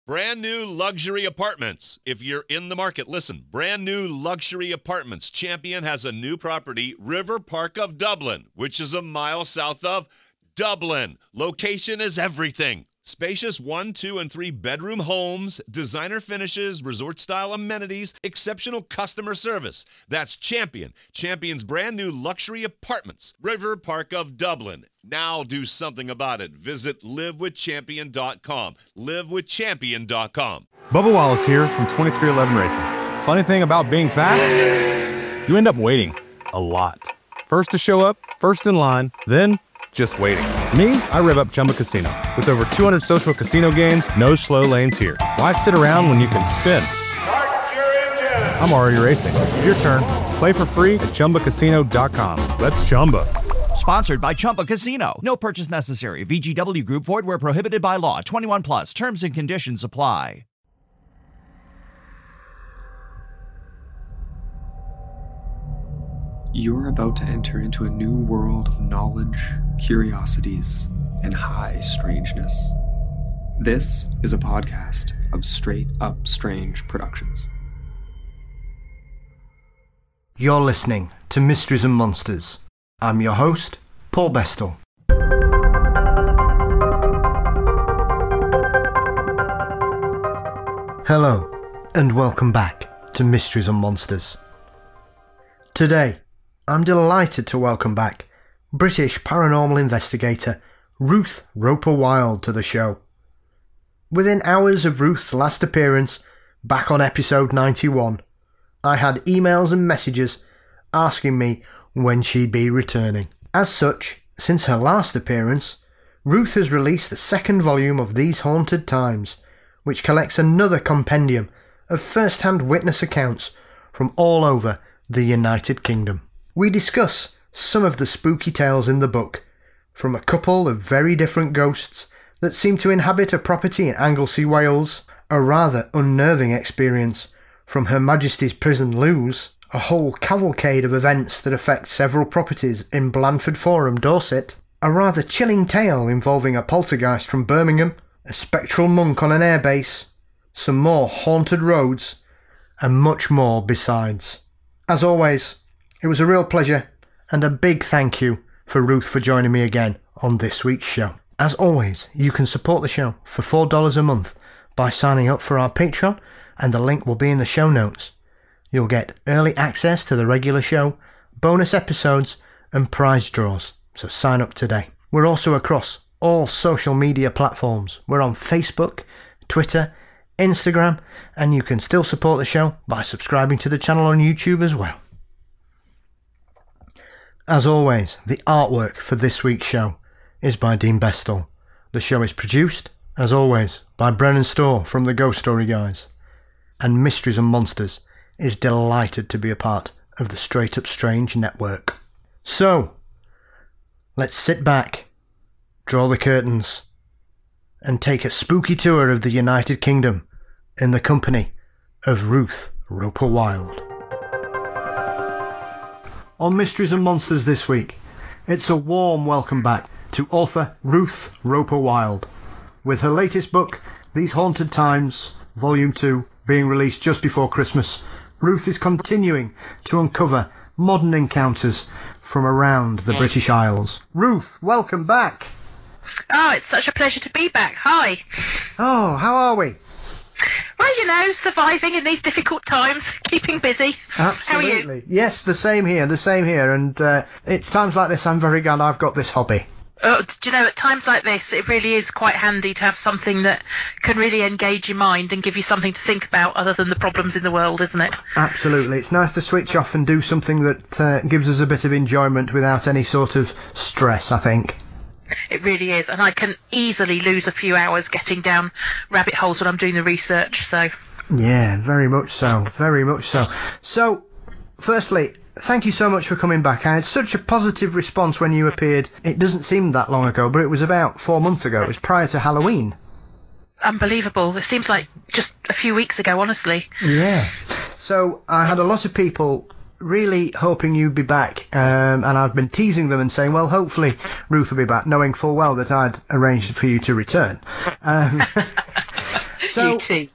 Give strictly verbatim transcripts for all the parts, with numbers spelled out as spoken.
Brand new luxury apartments. If you're in the market, listen. Brand new luxury apartments. Champion has a new property, River Park of Dublin, which is a mile south of Dublin. Location is everything. Spacious one, two, and three bedroom homes, designer finishes, resort-style amenities, exceptional customer service. That's Champion. Champion's brand new luxury apartments. River Park of Dublin. Now do something about it. Visit live with champion dot com. live with champion dot com. Bubba Wallace here from twenty-three eleven Racing. Funny thing about being fast, you end up waiting a lot. First to show up, first in line, then just waiting. Me, I rev up Chumba Casino. With over two hundred social casino games, no slow lanes here. Why sit around when you can spin? Start your engine! I'm already racing. Your turn. Play for free at chumba casino dot com. Let's Chumba. Sponsored by Chumba Casino. No purchase necessary. V G W Group. Void where prohibited by law. twenty-one plus. Terms and conditions apply. You're about to enter into a new world of knowledge, curiosities, and high strangeness. This is a podcast of Straight Up Strange Productions. You're listening to Mysteries and Monsters. I'm your host, Paul Bestel. Hello, and welcome back to Mysteries and Monsters. Today, I'm delighted to welcome back British paranormal investigator Ruth Roper-Wilde to the show. Within hours of Ruth's last appearance, back on episode ninety-one, I had emails and messages asking me when she'd be returning. As such, since her last appearance, Ruth has released the second volume of These Haunted Times, which collects another compendium of first-hand witness accounts from all over the United Kingdom. We discuss some of the spooky tales in the book, from a couple of very different ghosts that seem to inhabit a property in Anglesey, Wales, a rather unnerving experience from Her Majesty's Prison Lewes, a whole cavalcade of events that affect several properties in Blandford Forum, Dorset, a rather chilling tale involving a poltergeist from Birmingham, a spectral monk on an airbase, some more haunted roads, and much more besides. As always, it was a real pleasure, and a big thank you for Ruth for joining me again on this week's show. As always, you can support the show for four dollars a month by signing up for our Patreon, and the link will be in the show notes. You'll get early access to the regular show, bonus episodes, and prize draws, so sign up today. We're also across all social media platforms. We're on Facebook, Twitter, Instagram, and you can still support the show by subscribing to the channel on YouTube as well. As always, the artwork for this week's show is by Dean Bestel. The show is produced, as always, by Brennan Storr from the Ghost Story Guys. And Mysteries and Monsters is delighted to be a part of the Straight Up Strange network. So, let's sit back, draw the curtains, and take a spooky tour of the United Kingdom in the company of Ruth Roper-Wilde. On Mysteries and Monsters this week, it's a warm welcome back to author Ruth Roper-Wilde, with her latest book, These Haunted Times, Volume two, being released just before Christmas. Ruth is continuing to uncover modern encounters from around the British Isles. Ruth, welcome back. Oh, it's such a pleasure to be back. Hi. Oh, how are we? Well, you know, surviving in these difficult times, keeping busy. Absolutely. How are you? Yes, the same here, the same here. And uh, it's times like this I'm very glad I've got this hobby. Oh, do you know, at times like this, it really is quite handy to have something that can really engage your mind and give you something to think about other than the problems in the world, isn't it? Absolutely. It's nice to switch off and do something that uh, gives us a bit of enjoyment without any sort of stress, I think. It really is, and I can easily lose a few hours getting down rabbit holes when I'm doing the research, so... Yeah, very much so, very much so. So, firstly, thank you so much for coming back. I had such a positive response when you appeared. It doesn't seem that long ago, but it was about four months ago. It was prior to Halloween. Unbelievable. It seems like just a few weeks ago, honestly. Yeah. So, I had a lot of people really hoping you'd be back, um, and I've been teasing them and saying, well, hopefully Ruth will be back, knowing full well that I'd arranged for you to return. Um, So, you too.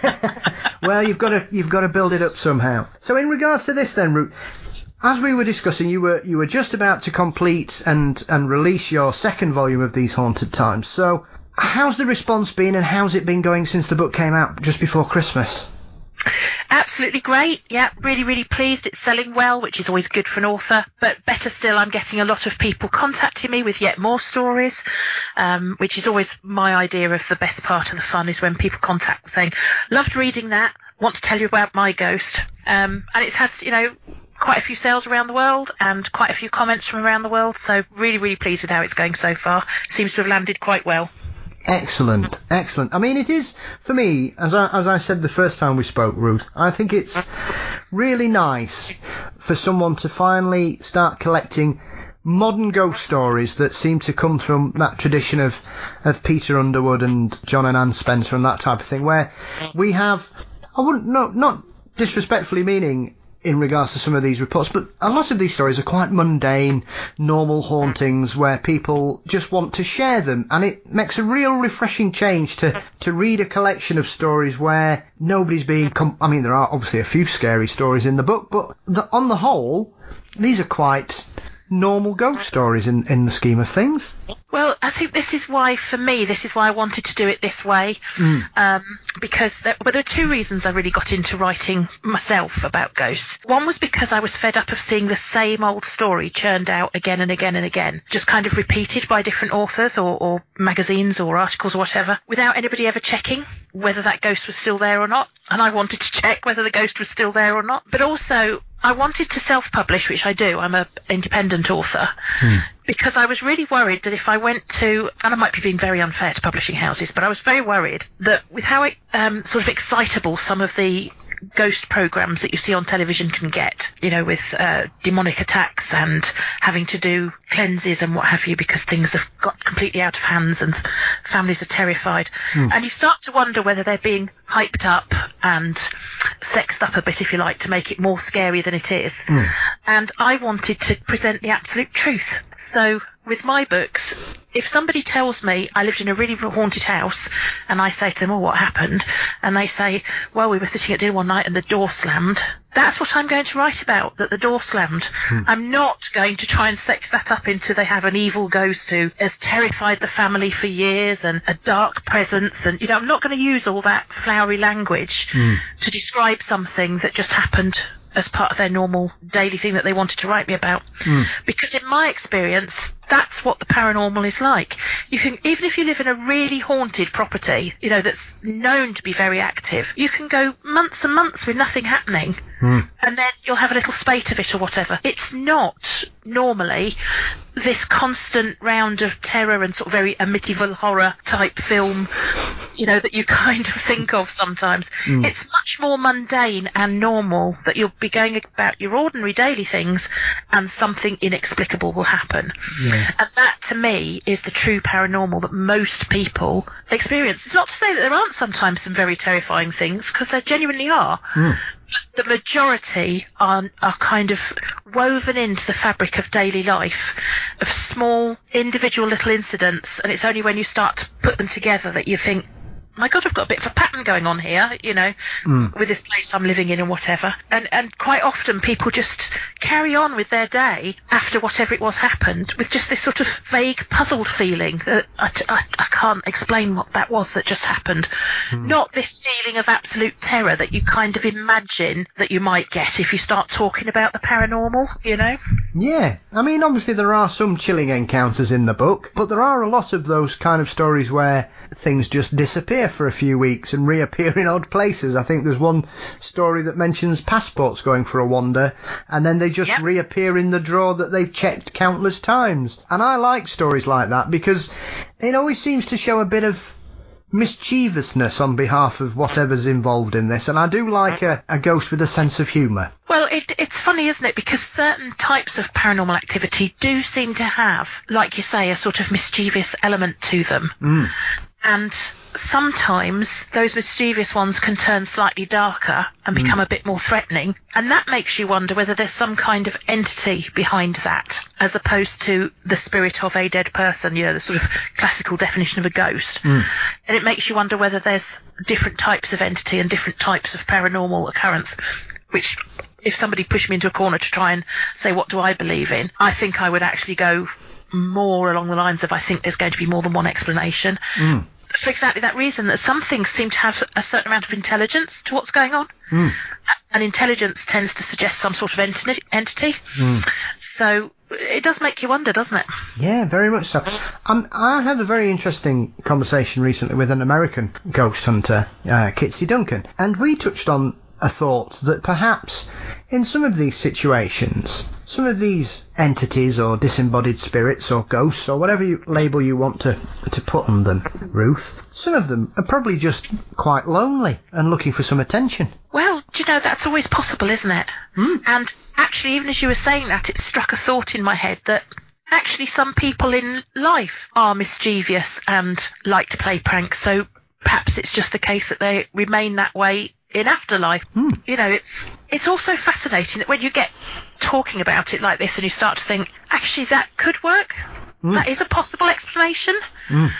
well, you've got to you've got to build it up somehow. So, in regards to this, then, Ruth, as we were discussing, you were you were just about to complete and and release your second volume of These Haunted Times. So, how's the response been, and how's it been going since the book came out just before Christmas? Absolutely great. Yeah, really, really pleased. It's selling well, which is always good for an author. But better still, I'm getting a lot of people contacting me with yet more stories, um, which is always my idea of the best part of the fun, is when people contact me saying, loved reading that, want to tell you about my ghost. Um, and it's had, you know, quite a few sales around the world and quite a few comments from around the world. So really, really pleased with how it's going so far. Seems to have landed quite well. Excellent, excellent. I mean, it is, for me, as I, as I said the first time we spoke, Ruth, I think it's really nice for someone to finally start collecting modern ghost stories that seem to come from that tradition of, of Peter Underwood and John and Anne Spencer and that type of thing, where we have, I wouldn't, no, not disrespectfully meaning in regards to some of these reports, but a lot of these stories are quite mundane, normal hauntings where people just want to share them, and it makes a real refreshing change to, to read a collection of stories where nobody's being... Com- I mean, there are obviously a few scary stories in the book, but the, on the whole, these are quite normal ghost stories in, in the scheme of things. Well, I think this is why, for me, this is why I wanted to do it this way. Mm. Um, because there, well, there are two reasons I really got into writing myself about ghosts. One was because I was fed up of seeing the same old story churned out again and again and again, just kind of repeated by different authors or, or magazines or articles or whatever, without anybody ever checking whether that ghost was still there or not. And I wanted to check whether the ghost was still there or not. But also, I wanted to self-publish, which I do. I'm an independent author. Hmm. Because I was really worried that if I went to, and I might be being very unfair to publishing houses, but I was very worried that with how um, sort of excitable some of the ghost programs that you see on television can get, you know, with uh, demonic attacks and having to do cleanses and what have you, because things have got completely out of hands and families are terrified. Mm. And you start to wonder whether they're being hyped up and sexed up a bit, if you like, to make it more scary than it is. Mm. And I wanted to present the absolute truth. So with my books, if somebody tells me I lived in a really haunted house and I say to them, oh, what happened? And they say, well, we were sitting at dinner one night and the door slammed. That's what I'm going to write about, that the door slammed. Hmm. I'm not going to try and sex that up into they have an evil ghost who has terrified the family for years and a dark presence. And, you know, I'm not going to use all that flowery language hmm. to describe something that just happened as part of their normal daily thing that they wanted to write me about. Mm. Because in my experience, that's what the paranormal is like. You can, even if you live in a really haunted property, you know, that's known to be very active, you can go months and months with nothing happening. Mm. And then you'll have a little spate of it or whatever. It's not normally this constant round of terror and sort of very Amityville horror type film, you know, that you kind of think of sometimes. Mm. It's much more mundane and normal, that you'll be going about your ordinary daily things and something inexplicable will happen. Yeah. And that, to me, is the true paranormal that most people experience. It's not to say that there aren't sometimes some very terrifying things, because there genuinely are. Mm. The majority are, are kind of woven into the fabric of daily life, of small individual little incidents, and it's only when you start to put them together that you think, my God, I've got a bit of a pattern going on here, you know, mm. with this place I'm living in and whatever. And and quite often people just carry on with their day after whatever it was happened with just this sort of vague puzzled feeling that I, I, I can't explain what that was that just happened. Mm. Not this feeling of absolute terror that you kind of imagine that you might get if you start talking about the paranormal, you know? Yeah. I mean, obviously there are some chilling encounters in the book, but there are a lot of those kind of stories where things just disappear for a few weeks and reappear in odd places. I think there's one story that mentions passports going for a wander and then they just yep. reappear in the drawer that they've checked countless times. And I like stories like that because it always seems to show a bit of mischievousness on behalf of whatever's involved in this, and I do like a, a ghost with a sense of humour. Well, it, it's funny, isn't it, because certain types of paranormal activity do seem to have, like you say, a sort of mischievous element to them. Mm. And sometimes those mischievous ones can turn slightly darker and become mm. a bit more threatening. And that makes you wonder whether there's some kind of entity behind that, as opposed to the spirit of a dead person, you know, the sort of classical definition of a ghost. Mm. And it makes you wonder whether there's different types of entity and different types of paranormal occurrence, which, if somebody pushed me into a corner to try and say, what do I believe in? I think I would actually go more along the lines of, I think there's going to be more than one explanation. Mm. For exactly that reason, that some things seem to have a certain amount of intelligence to what's going on. Mm. And intelligence tends to suggest some sort of enti- entity. Mm. So it does make you wonder, doesn't it? Yeah, very much so. Um, I had a very interesting conversation recently with an American ghost hunter, uh, Kitsy Duncan, and we touched on a thought that perhaps in some of these situations, some of these entities or disembodied spirits or ghosts or whatever you, label you want to, to put on them, Ruth, some of them are probably just quite lonely and looking for some attention. Well, do you know, that's always possible, isn't it? Mm. And actually, even as you were saying that, it struck a thought in my head that actually some people in life are mischievous and like to play pranks, so perhaps it's just the case that they remain that way in afterlife. Hmm. You know, it's it's also fascinating that when you get talking about it like this and you start to think, actually, that could work. Mm. That is a possible explanation. Mm.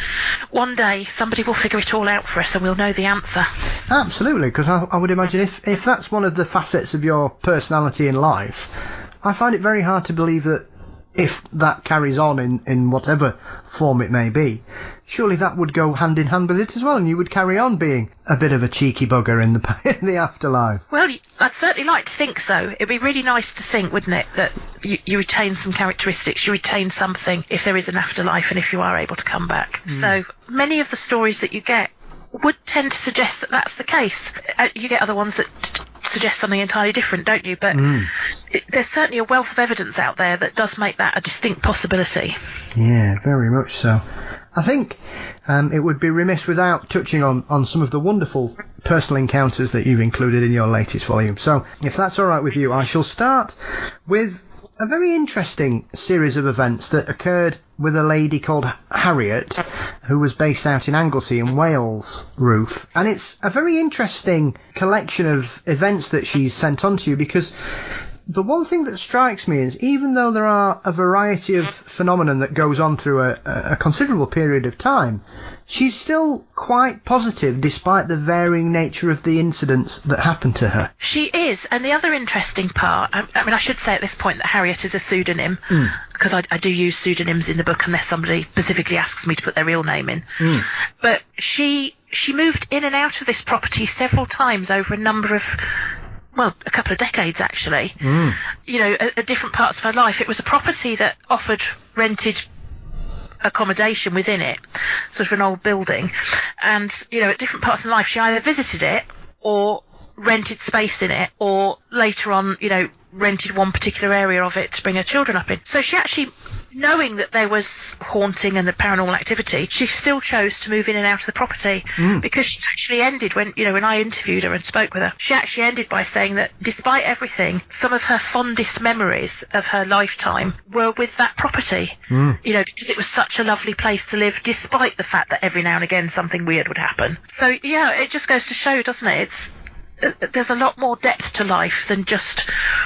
One day, somebody will figure it all out for us and we'll know the answer. Absolutely, because I, I would imagine if, if that's one of the facets of your personality in life, I find it very hard to believe that if that carries on in, in whatever form it may be, surely that would go hand in hand with it as well, and you would carry on being a bit of a cheeky bugger in the in the afterlife. Well, I'd certainly like to think so. It'd be really nice to think, wouldn't it, that you, you retain some characteristics, you retain something if there is an afterlife and if you are able to come back. Mm. So many of the stories that you get would tend to suggest that that's the case. Uh, you get other ones that t- suggest something entirely different, don't you? But mm. it, there's certainly a wealth of evidence out there that does make that a distinct possibility. Yeah, very much so. I think um, it would be remiss without touching on, on some of the wonderful personal encounters that you've included in your latest volume. So, if that's all right with you, I shall start with a very interesting series of events that occurred with a lady called Harriet, who was based out in Anglesey in Wales, Ruth. And it's a very interesting collection of events that she's sent on to you, because the one thing that strikes me is, even though there are a variety of phenomenon that goes on through a, a considerable period of time, she's still quite positive despite the varying nature of the incidents that happen to her. She is, and the other interesting part, I, I mean, I should say at this point that Harriet is a pseudonym, mm. because I, I do use pseudonyms in the book unless somebody specifically asks me to put their real name in. Mm. But she she moved in and out of this property several times over a number of, well, a couple of decades, actually. Mm. You know, at, at different parts of her life. It was a property that offered rented accommodation within it, sort of an old building. And, you know, at different parts of life, she either visited it or rented space in it, or later on, you know, rented one particular area of it to bring her children up in. So she actually, knowing that there was haunting and the paranormal activity, she still chose to move in and out of the property, mm. because she actually ended, when, you know, when I interviewed her and spoke with her, she actually ended by saying that despite everything, some of her fondest memories of her lifetime were with that property, mm. you know, because it was such a lovely place to live, despite the fact that every now and again something weird would happen. So, yeah, it just goes to show, doesn't it? It's, uh, there's a lot more depth to life than just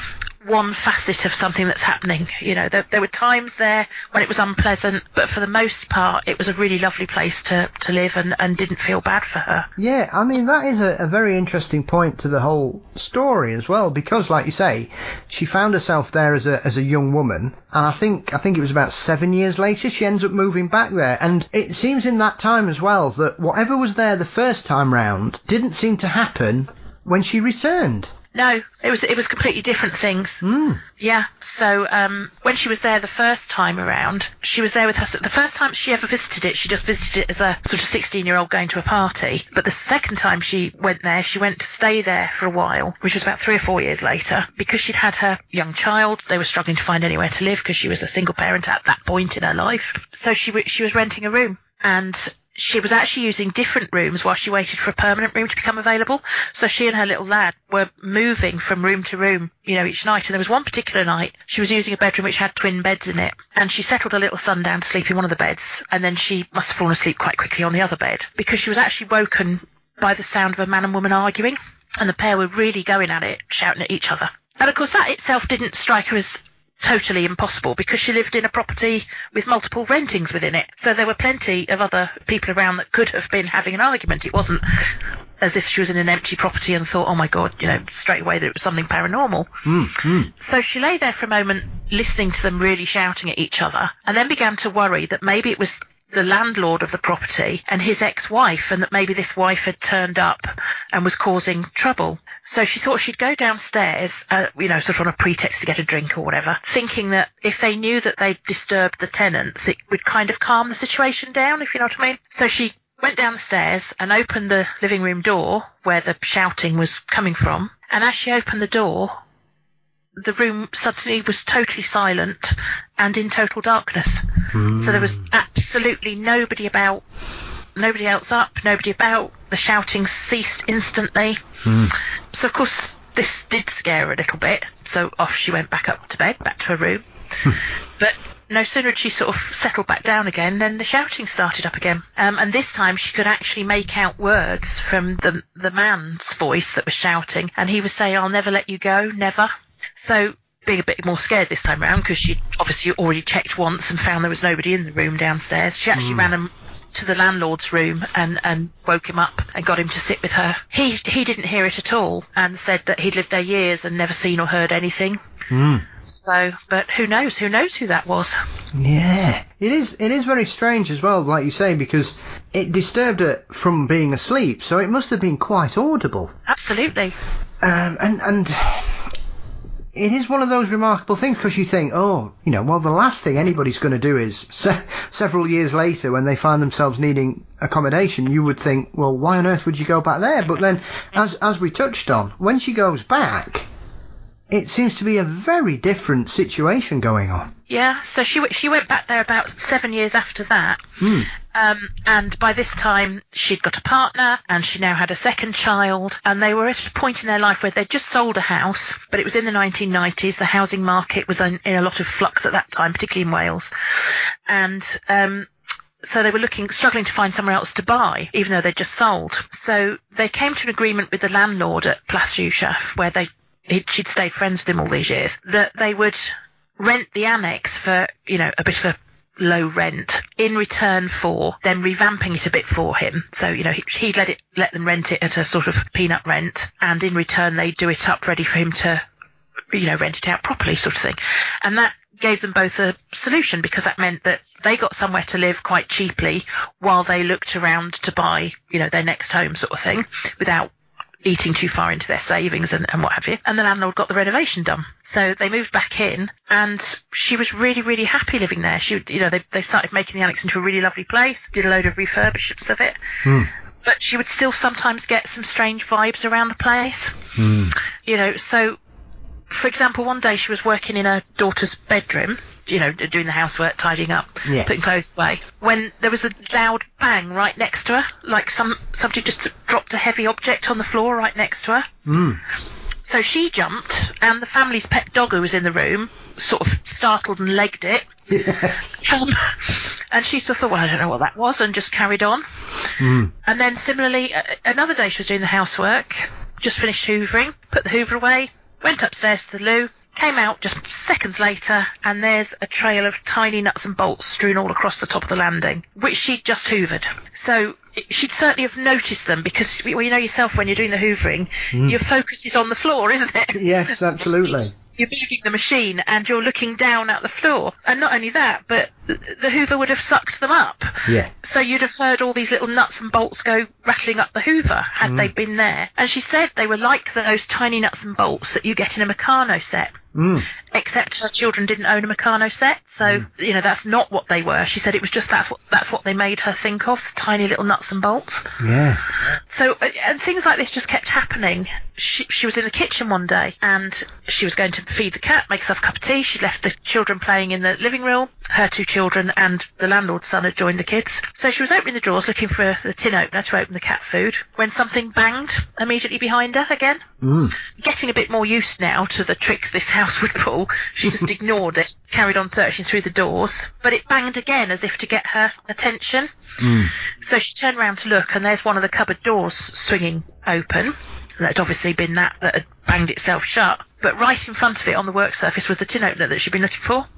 one facet of something that's happening. You know, there, there were times there when it was unpleasant, but for the most part, it was a really lovely place to, to live, and, and didn't feel bad for her. Yeah, I mean, that is a, a very interesting point to the whole story as well, because, like you say, she found herself there as a as a young woman, and I think I think it was about seven years later she ends up moving back there, and it seems in that time as well that whatever was there the first time round didn't seem to happen when she returned. No, it was it was completely different things. Mm. Yeah, so um, when she was there the first time around, she was there with her... The first time she ever visited it, she just visited it as a sort of sixteen-year-old going to a party. But the second time she went there, she went to stay there for a while, which was about three or four years later, because she'd had her young child. They were struggling to find anywhere to live because she was a single parent at that point in her life. So she w- she was renting a room, and she was actually using different rooms while she waited for a permanent room to become available. So she and her little lad were moving from room to room, you know, each night. And there was one particular night she was using a bedroom which had twin beds in it. And she settled her little son down to sleep in one of the beds. And then she must have fallen asleep quite quickly on the other bed, because she was actually woken by the sound of a man and woman arguing. And the pair were really going at it, shouting at each other. And of course that itself didn't strike her as totally impossible, because she lived in a property with multiple rentings within it. So there were plenty of other people around that could have been having an argument. It wasn't as if she was in an empty property and thought, oh my God, you know, straight away that it was something paranormal. Mm, mm. So she lay there for a moment listening to them really shouting at each other, and then began to worry that maybe it was the landlord of the property and his ex-wife, and that maybe this wife had turned up and was causing trouble. So she thought she'd go downstairs, uh, you know, sort of on a pretext to get a drink or whatever, thinking that if they knew that they'd disturbed the tenants, it would kind of calm the situation down, if you know what I mean. So she went down the stairs and opened the living room door where the shouting was coming from. And as she opened the door, the room suddenly was totally silent and in total darkness. Mm. So there was absolutely nobody about, nobody else up, nobody about. The shouting ceased instantly. Mm. So, of course, this did scare her a little bit. So off she went back up to bed, back to her room. But no sooner had she sort of settled back down again than the shouting started up again. Um, and this time she could actually make out words from the the man's voice that was shouting. And he was saying, I'll never let you go, never. So being a bit more scared this time round, because she'd obviously already checked once and found there was nobody in the room downstairs, she actually mm. ran him to the landlord's room and, and woke him up and got him to sit with her. He he didn't hear it at all and said that he'd lived there years and never seen or heard anything. Mm. So, but who knows? Who knows who that was? Yeah, it is. It is very strange as well, like you say, because it disturbed her from being asleep, so it must have been quite audible. Absolutely. Um, and and. It is one of those remarkable things, because you think, oh, you know, well, the last thing anybody's going to do is se- several years later when they find themselves needing accommodation, you would think, well, why on earth would you go back there? But then, as as we touched on, when she goes back, it seems to be a very different situation going on. Yeah, so she w- she went back there about seven years after that. Mm. Um, and by this time, she'd got a partner, and she now had a second child, and they were at a point in their life where they'd just sold a house, but it was in the nineteen nineties. The housing market was in, in a lot of flux at that time, particularly in Wales. And um, so they were looking, struggling to find somewhere else to buy, even though they'd just sold. So they came to an agreement with the landlord at Place Juchaf, where they he'd, she'd stayed friends with him all these years, that they would rent the annex for, you know, a bit of a low rent in return for them revamping it a bit for him. So, you know, he'd let it let them rent it at a sort of peanut rent, and in return they'd do it up ready for him to, you know, rent it out properly, sort of thing. And that gave them both a solution, because that meant that they got somewhere to live quite cheaply while they looked around to buy, you know, their next home, sort of thing, without eating too far into their savings and, and what have you. And the landlord got the renovation done. So they moved back in, and she was really, really happy living there. She, you know, they they started making the annex into a really lovely place, did a load of refurbishments of it. Mm. But she would still sometimes get some strange vibes around the place. Mm. You know, so, for example, one day she was working in her daughter's bedroom, you know, doing the housework, tidying up, yeah. putting clothes away, when there was a loud bang right next to her, like some somebody just dropped a heavy object on the floor right next to her. Mm. So she jumped, and the family's pet dog, who was in the room, sort of startled and legged it. Yes. Um, and she sort of thought, well, I don't know what that was, and just carried on. Mm. And then similarly, uh, another day she was doing the housework, just finished hoovering, put the hoover away, went upstairs to the loo, came out just seconds later, and there's a trail of tiny nuts and bolts strewn all across the top of the landing, which she'd just hoovered. So she'd certainly have noticed them, because, well, you know yourself, when you're doing the hoovering, mm. your focus is on the floor, isn't it? Yes, absolutely. You're moving the machine and you're looking down at the floor. And not only that, but the hoover would have sucked them up. Yeah. So you'd have heard all these little nuts and bolts go rattling up the hoover had mm. they been there. And she said they were like those tiny nuts and bolts that you get in a Meccano set. Mm. except her children didn't own a Meccano set, so mm. you know that's not what they were. She said it was just that's what that's what they made her think of, tiny little nuts and bolts. Yeah. So and things like this just kept happening. She she was in the kitchen one day and she was going to feed the cat, make herself a cup of tea. She'd left the children playing in the living room. Her two children and the landlord's son had joined the kids. So she was opening the drawers looking for the tin opener to open the cat food when something banged immediately behind her again. Mm. Getting a bit more used now to the tricks this house would pull, she just ignored it, carried on searching through the doors, but it banged again as if to get her attention. Mm. So she turned round to look, and there's one of the cupboard doors swinging open. That had obviously been that that had banged itself shut, but right in front of it on the work surface was the tin opener that she'd been looking for.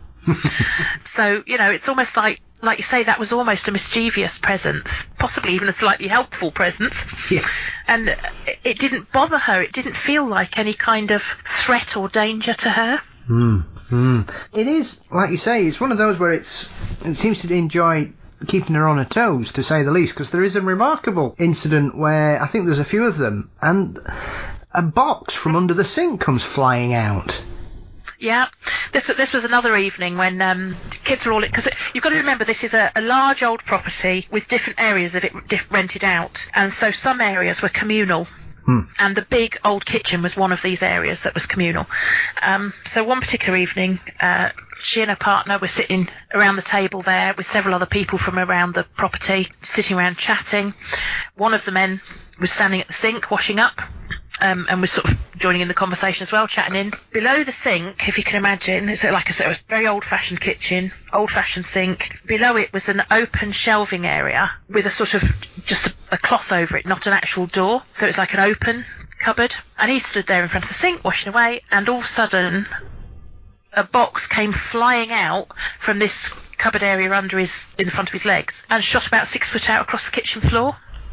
So, you know, it's almost like, like you say, that was almost a mischievous presence, possibly even a slightly helpful presence. Yes. And it, it didn't bother her. It didn't feel like any kind of threat or danger to her. Mm. Mm. It is, like you say, it's one of those where it's it seems to enjoy keeping her on her toes, to say the least, because there is a remarkable incident where I think there's a few of them, and a box from under the sink comes flying out. Yeah, this this was another evening when um, kids were all... Because you've got to remember, this is a, a large old property with different areas of it diff- rented out. And so some areas were communal. Hmm. And the big old kitchen was one of these areas that was communal. Um, so one particular evening, uh, she and her partner were sitting around the table there with several other people from around the property, sitting around chatting. One of the men was standing at the sink washing up. Um, and was sort of joining in the conversation as well, chatting in. Below the sink, if you can imagine, it's like I said, it was a very old-fashioned kitchen, old-fashioned sink. Below it was an open shelving area with a sort of just a, a cloth over it, not an actual door. So it's like an open cupboard. And he stood there in front of the sink, washing away, and all of a sudden, a box came flying out from this cupboard area under his, in the front of his legs, and shot about six foot out across the kitchen floor.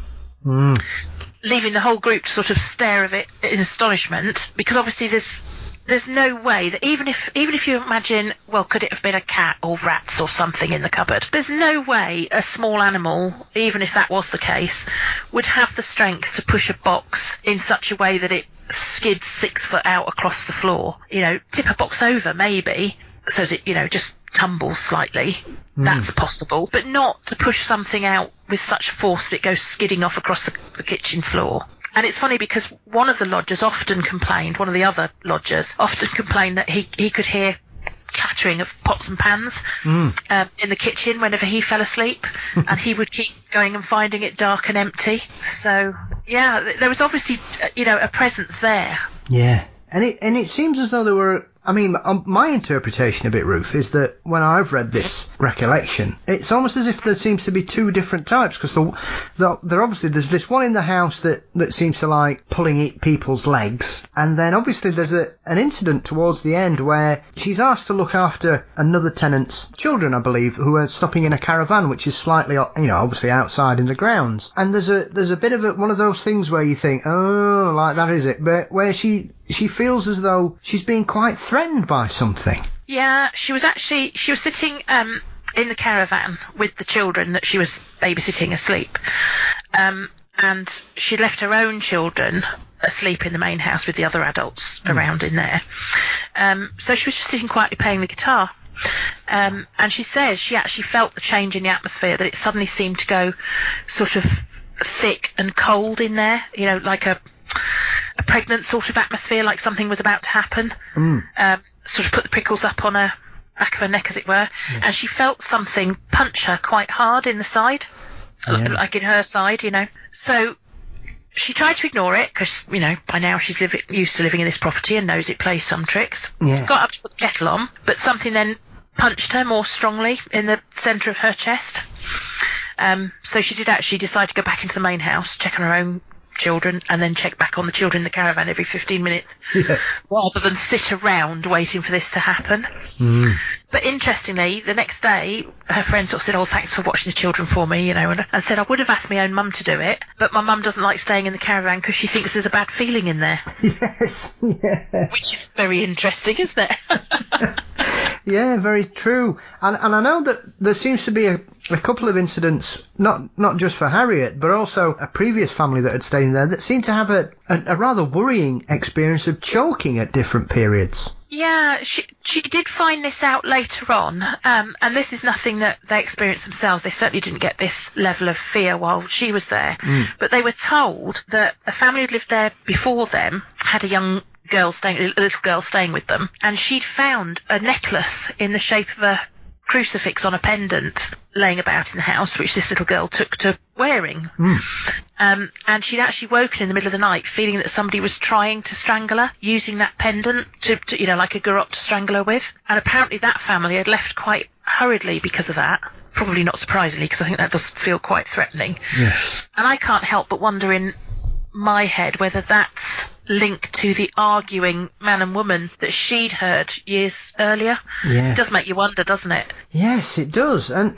Mm. Leaving the whole group to sort of stare at it in astonishment, because obviously there's there's no way that even if even if you imagine, well, could it have been a cat or rats or something in the cupboard? There's no way a small animal, even if that was the case, would have the strength to push a box in such a way that it skids six foot out across the floor. You know, tip a box over maybe, so as it, you know, just tumbles slightly. Mm. That's possible, but not to push something out with such force that it goes skidding off across the, the kitchen floor. And it's funny because one of the lodgers often complained, one of the other lodgers often complained that he, he could hear clattering of pots and pans mm. um, in the kitchen whenever he fell asleep, and he would keep going and finding it dark and empty. So, yeah, there was obviously, you know, a presence there. Yeah. And it and it seems as though there were... I mean, um, my interpretation of it, Ruth, is that when I've read this recollection, it's almost as if there seems to be two different types, because the, the, there obviously there's this one in the house that, that seems to like pulling at people's legs, and then obviously there's a an incident towards the end where she's asked to look after another tenant's children, I believe, who are stopping in a caravan, which is slightly, you know, obviously outside in the grounds, and there's a there's a bit of a, one of those things where you think, oh, like that is it, but where she she feels as though she's being quite threatened by something. Yeah, she was actually, she was sitting um, in the caravan with the children that she was babysitting asleep. Um, and she'd left her own children asleep in the main house with the other adults mm. around in there. Um, so she was just sitting quietly playing the guitar. Um, and she says she actually felt the change in the atmosphere, that it suddenly seemed to go sort of thick and cold in there, you know, like a a pregnant sort of atmosphere, like something was about to happen. Mm. Um, sort of put the prickles up on her back of her neck, as it were, yeah. And she felt something punch her quite hard in the side, yeah. like in her side, you know. So she tried to ignore it, because, you know, by now she's live- used to living in this property and knows it plays some tricks. Yeah. Got up to put the kettle on, but something then punched her more strongly in the centre of her chest. Um, so she did actually decide to go back into the main house, check on her own children, and then check back on the children in the caravan every fifteen minutes, yes. rather than sit around waiting for this to happen. Mm. But interestingly, the next day, her friend sort of said, oh, thanks for watching the children for me, you know, and, and said, I would have asked my own mum to do it, but my mum doesn't like staying in the caravan because she thinks there's a bad feeling in there. Yes, yeah. Which is very interesting, isn't it? Yeah, very true. And and I know that there seems to be a, a couple of incidents, not not just for Harriet, but also a previous family that had stayed in there that seemed to have a, a, a rather worrying experience of choking at different periods. Yeah, she she did find this out later on, um, and this is nothing that they experienced themselves. They certainly didn't get this level of fear while she was there, mm. but they were told that a family who'd lived there before them had a young girl staying, a little girl staying with them, and she'd found a necklace in the shape of a crucifix on a pendant laying about in the house, which this little girl took to wearing. Mm. Um, and she'd actually woken in the middle of the night feeling that somebody was trying to strangle her, using that pendant to, to you know, like a garrote to strangle her with. And apparently that family had left quite hurriedly because of that. Probably not surprisingly, because I think that does feel quite threatening. Yes. And I can't help but wonder in my head whether that's linked to the arguing man and woman that she'd heard years earlier. Yeah. It does make you wonder, doesn't it? Yes, it does. And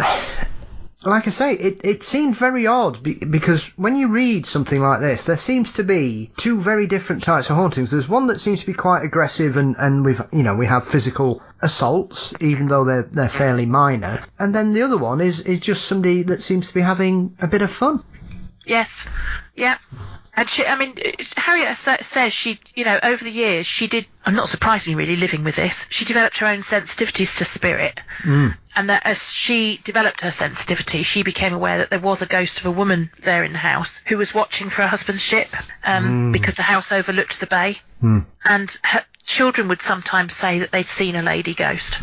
like I say, it, it seemed very odd be, because when you read something like this, there seems to be two very different types of hauntings. There's one that seems to be quite aggressive, and, and we've you know we have physical assaults, even though they're they're fairly minor. And then the other one is is just somebody that seems to be having a bit of fun. Yes. Yeah. And she, I mean, Harriet says she, you know, over the years she did, and not surprisingly really, living with this, she developed her own sensitivities to spirit. Mm. And that as she developed her sensitivity, she became aware that there was a ghost of a woman there in the house who was watching for her husband's ship, um, mm. because the house overlooked the bay. Mm. And her children would sometimes say that they'd seen a lady ghost.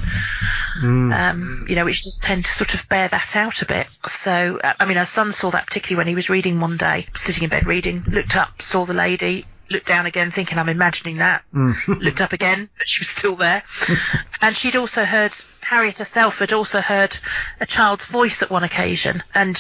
Mm. Um, you know, which does tend to sort of bear that out a bit. So, I mean, our son saw that particularly when he was reading one day, sitting in bed reading, looked up, saw the lady, looked down again thinking, I'm imagining that, mm. looked up again, but she was still there. And she'd also heard, Harriet herself had also heard a child's voice at one occasion, and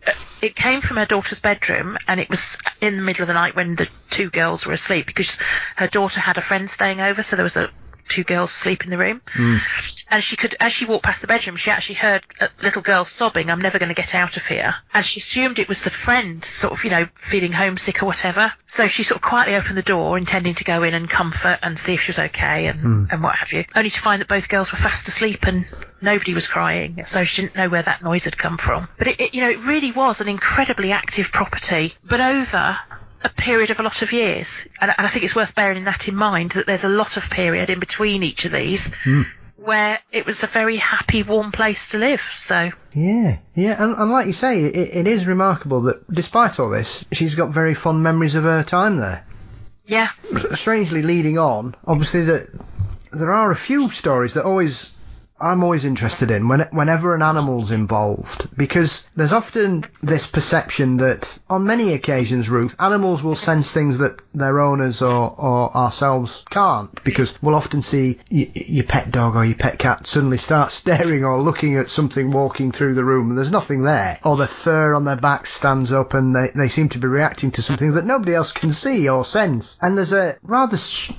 it came from her daughter's bedroom, and it was in the middle of the night when the two girls were asleep, because her daughter had a friend staying over, so there was a two girls asleep in the room. Mm. And she could, as she walked past the bedroom, she actually heard a little girl sobbing, I'm never going to get out of here. And she assumed it was the friend, sort of, you know, feeling homesick or whatever. So she sort of quietly opened the door, intending to go in and comfort and see if she was okay and, mm. and what have you. Only to find that both girls were fast asleep and nobody was crying. So she didn't know where that noise had come from. But it, it you know, it really was an incredibly active property. But over a period of a lot of years. And, and I think it's worth bearing that in mind, that there's a lot of period in between each of these. Mm. Where it was a very happy, warm place to live. So yeah, yeah, and, and like you say, it, it is remarkable that despite all this, she's got very fond memories of her time there. Yeah. Strangely, leading on, obviously, that there are a few stories that always I'm always interested in when, whenever an animal's involved, because there's often this perception that on many occasions, Ruth, animals will sense things that their owners or, or ourselves can't, because we'll often see y- your pet dog or your pet cat suddenly start staring or looking at something walking through the room and there's nothing there, or the fur on their back stands up and they, they seem to be reacting to something that nobody else can see or sense. And there's a rather sh-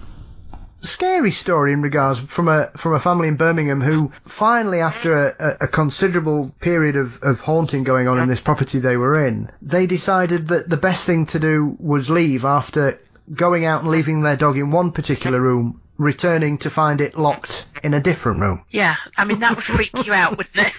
scary story in regards from a from a family in Birmingham who finally, after a, a considerable period of, of haunting going on in this property they were in, they decided that the best thing to do was leave after going out and leaving their dog in one particular room, returning to find it locked in a different room. Yeah, I mean, that would freak you out, wouldn't it?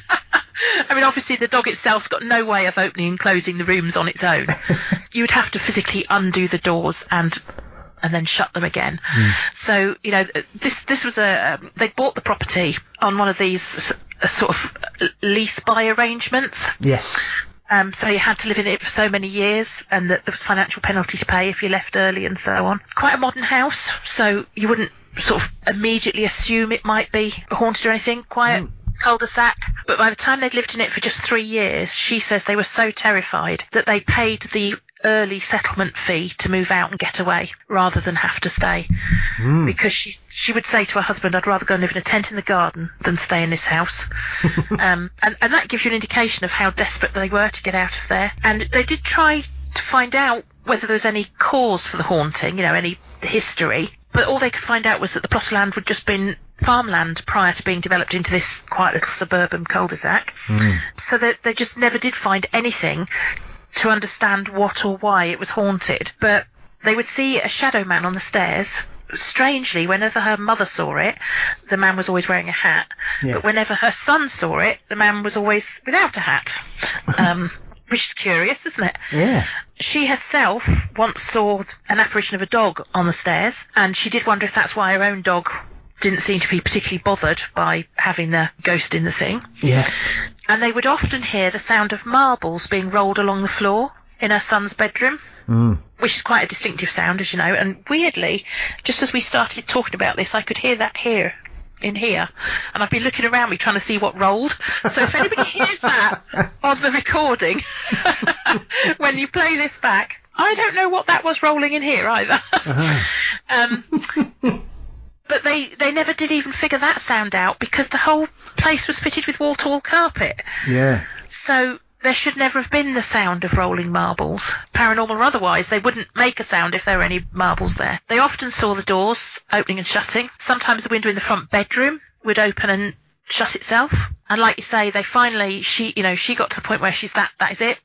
I mean, obviously the dog itself's got no way of opening and closing the rooms on its own. You would have to physically undo the doors and and then shut them again. Mm. So, you know, this this was a... Um, they bought the property on one of these uh, sort of lease-buy arrangements. Yes. Um, so you had to live in it for so many years, and that there was financial penalty to pay if you left early and so on. Quite a modern house, so you wouldn't sort of immediately assume it might be haunted or anything. Quiet. Mm. Cul-de-sac, but by the time they'd lived in it for just three years, she says they were so terrified that they paid the early settlement fee to move out and get away rather than have to stay. Mm. Because she she would say to her husband, I'd rather go and live in a tent in the garden than stay in this house. um, and, and that gives you an indication of how desperate they were to get out of there. And they did try to find out whether there was any cause for the haunting, you know, any history. But all they could find out was that the plot of land had just been farmland prior to being developed into this quiet little suburban cul-de-sac. Mm. So that they just never did find anything to understand what or why it was haunted. But they would see a shadow man on the stairs. Strangely, whenever her mother saw it, the man was always wearing a hat. Yeah. But whenever her son saw it, the man was always without a hat. Um, which is curious, isn't it? Yeah. She herself once saw an apparition of a dog on the stairs, and she did wonder if that's why her own dog didn't seem to be particularly bothered by having the ghost in the thing. Yeah. And they would often hear the sound of marbles being rolled along the floor in her son's bedroom, mm. which is quite a distinctive sound, as you know. And weirdly, just as we started talking about this, I could hear that here, in here. And I've been looking around me trying to see what rolled. So if anybody hears that on the recording, when you play this back, I don't know what that was rolling in here either. Uh-huh. um, but they, they never did even figure that sound out because the whole place was fitted with wall-to-wall carpet. Yeah. So there should never have been the sound of rolling marbles, paranormal or otherwise. They wouldn't make a sound if there were any marbles there. They often saw the doors opening and shutting. Sometimes the window in the front bedroom would open and shut itself. And like you say, they finally, she, you know, she got to the point where she's that, that is it.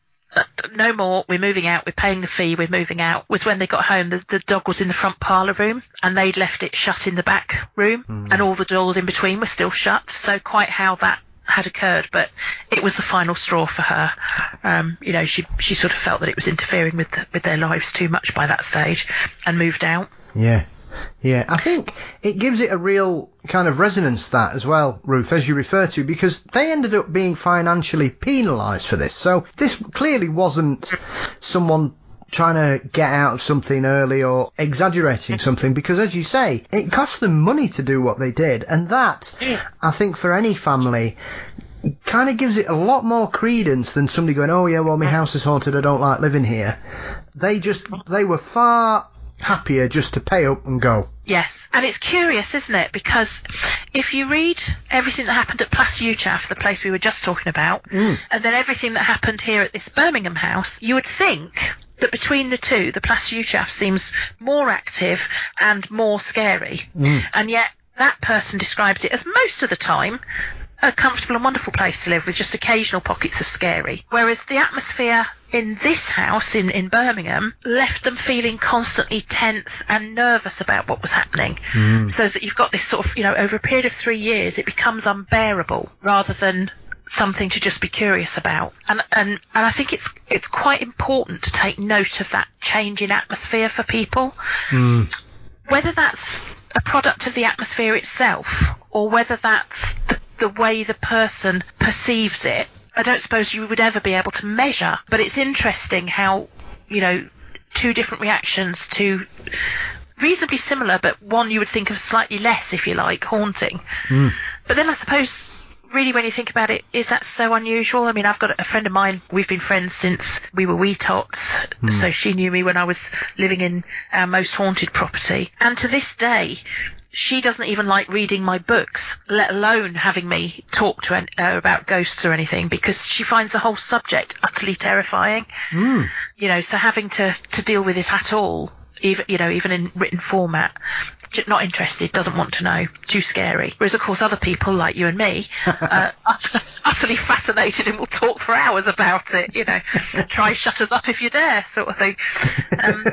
No more, we're moving out, we're paying the fee, we're moving out. Was when they got home, the, the dog was in the front parlour room and they'd left it shut in the back room mm. and all the doors in between were still shut. So quite how that had occurred, but it was the final straw for her. Um, you know, she she sort of felt that it was interfering with the, with their lives too much by that stage and moved out. Yeah. Yeah, I think it gives it a real kind of resonance, that as well, Ruth, as you refer to, because they ended up being financially penalised for this. So this clearly wasn't someone trying to get out of something early or exaggerating something, because as you say, it cost them money to do what they did, and that, I think, for any family, kind of gives it a lot more credence than somebody going, oh yeah, well, my house is haunted, I don't like living here. They just, they were far happier just to pay up and go. Yes, and it's curious, isn't it? Because if you read everything that happened at Plas Uchaf, the place we were just talking about, mm. and then everything that happened here at this Birmingham house, you would think that between the two, the Plas Uchaf seems more active and more scary. Mm. And yet that person describes it as most of the time a comfortable and wonderful place to live with just occasional pockets of scary. Whereas the atmosphere in this house in, in Birmingham left them feeling constantly tense and nervous about what was happening. Mm. So that you've got this sort of, you know, over a period of three years, it becomes unbearable rather than something to just be curious about. And and, and I think it's it's quite important to take note of that change in atmosphere for people. Mm. Whether that's a product of the atmosphere itself or whether that's the the way the person perceives it, I don't suppose you would ever be able to measure. But it's interesting how, you know, two different reactions to reasonably similar, but one you would think of slightly less, if you like, haunting. Mm. But then I suppose, really, when you think about it, is that so unusual? I mean, I've got a friend of mine, we've been friends since we were wee tots, mm. so she knew me when I was living in our most haunted property. And to this day, she doesn't even like reading my books, let alone having me talk to her about ghosts or anything, because she finds the whole subject utterly terrifying. Mm. You know, so having to, to deal with it at all, even, you know, even in written format, not interested, doesn't want to know, too scary. Whereas, of course, other people like you and me, uh, utter, utterly fascinated and will talk for hours about it, you know, try shut us up if you dare, sort of thing. Um,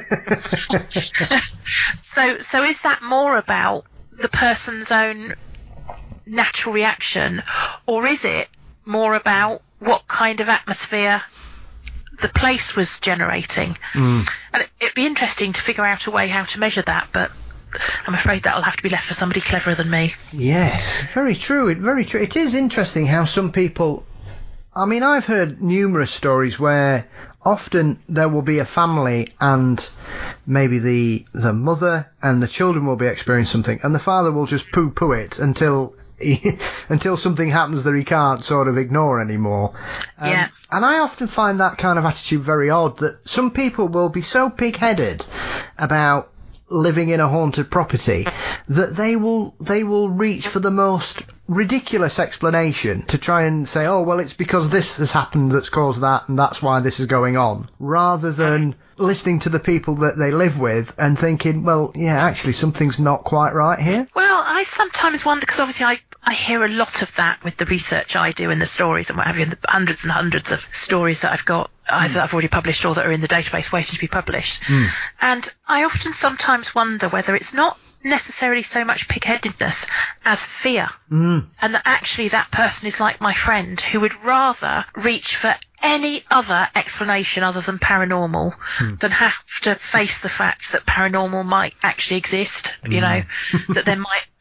so, so is that more about the person's own natural reaction, or is it more about what kind of atmosphere the place was generating? Mm. And it, it'd be interesting to figure out a way how to measure that, but I'm afraid that'll have to be left for somebody cleverer than me. Yes, very true. It very true. It is interesting how some people, I mean, I've heard numerous stories where often there will be a family and maybe the the mother and the children will be experiencing something, and the father will just poo-poo it until he, until something happens that he can't sort of ignore anymore. Um, yeah. And I often find that kind of attitude very odd, that some people will be so pig-headed about living in a haunted property that they will they will reach for the most ridiculous explanation to try and say, oh, well, it's because this has happened that's caused that, and that's why this is going on, rather than listening to the people that they live with and thinking, well, yeah, actually something's not quite right here. Well, I sometimes wonder, because obviously I I hear a lot of that with the research I do and the stories and what have you, and the hundreds and hundreds of stories that I've got, either that I've already published or that are in the database waiting to be published. Mm. And I often sometimes wonder whether it's not necessarily so much pig-headedness as fear. Mm. And that actually that person is like my friend, who would rather reach for any other explanation other than paranormal mm. than have to face the fact that paranormal might actually exist, mm. you know, that there might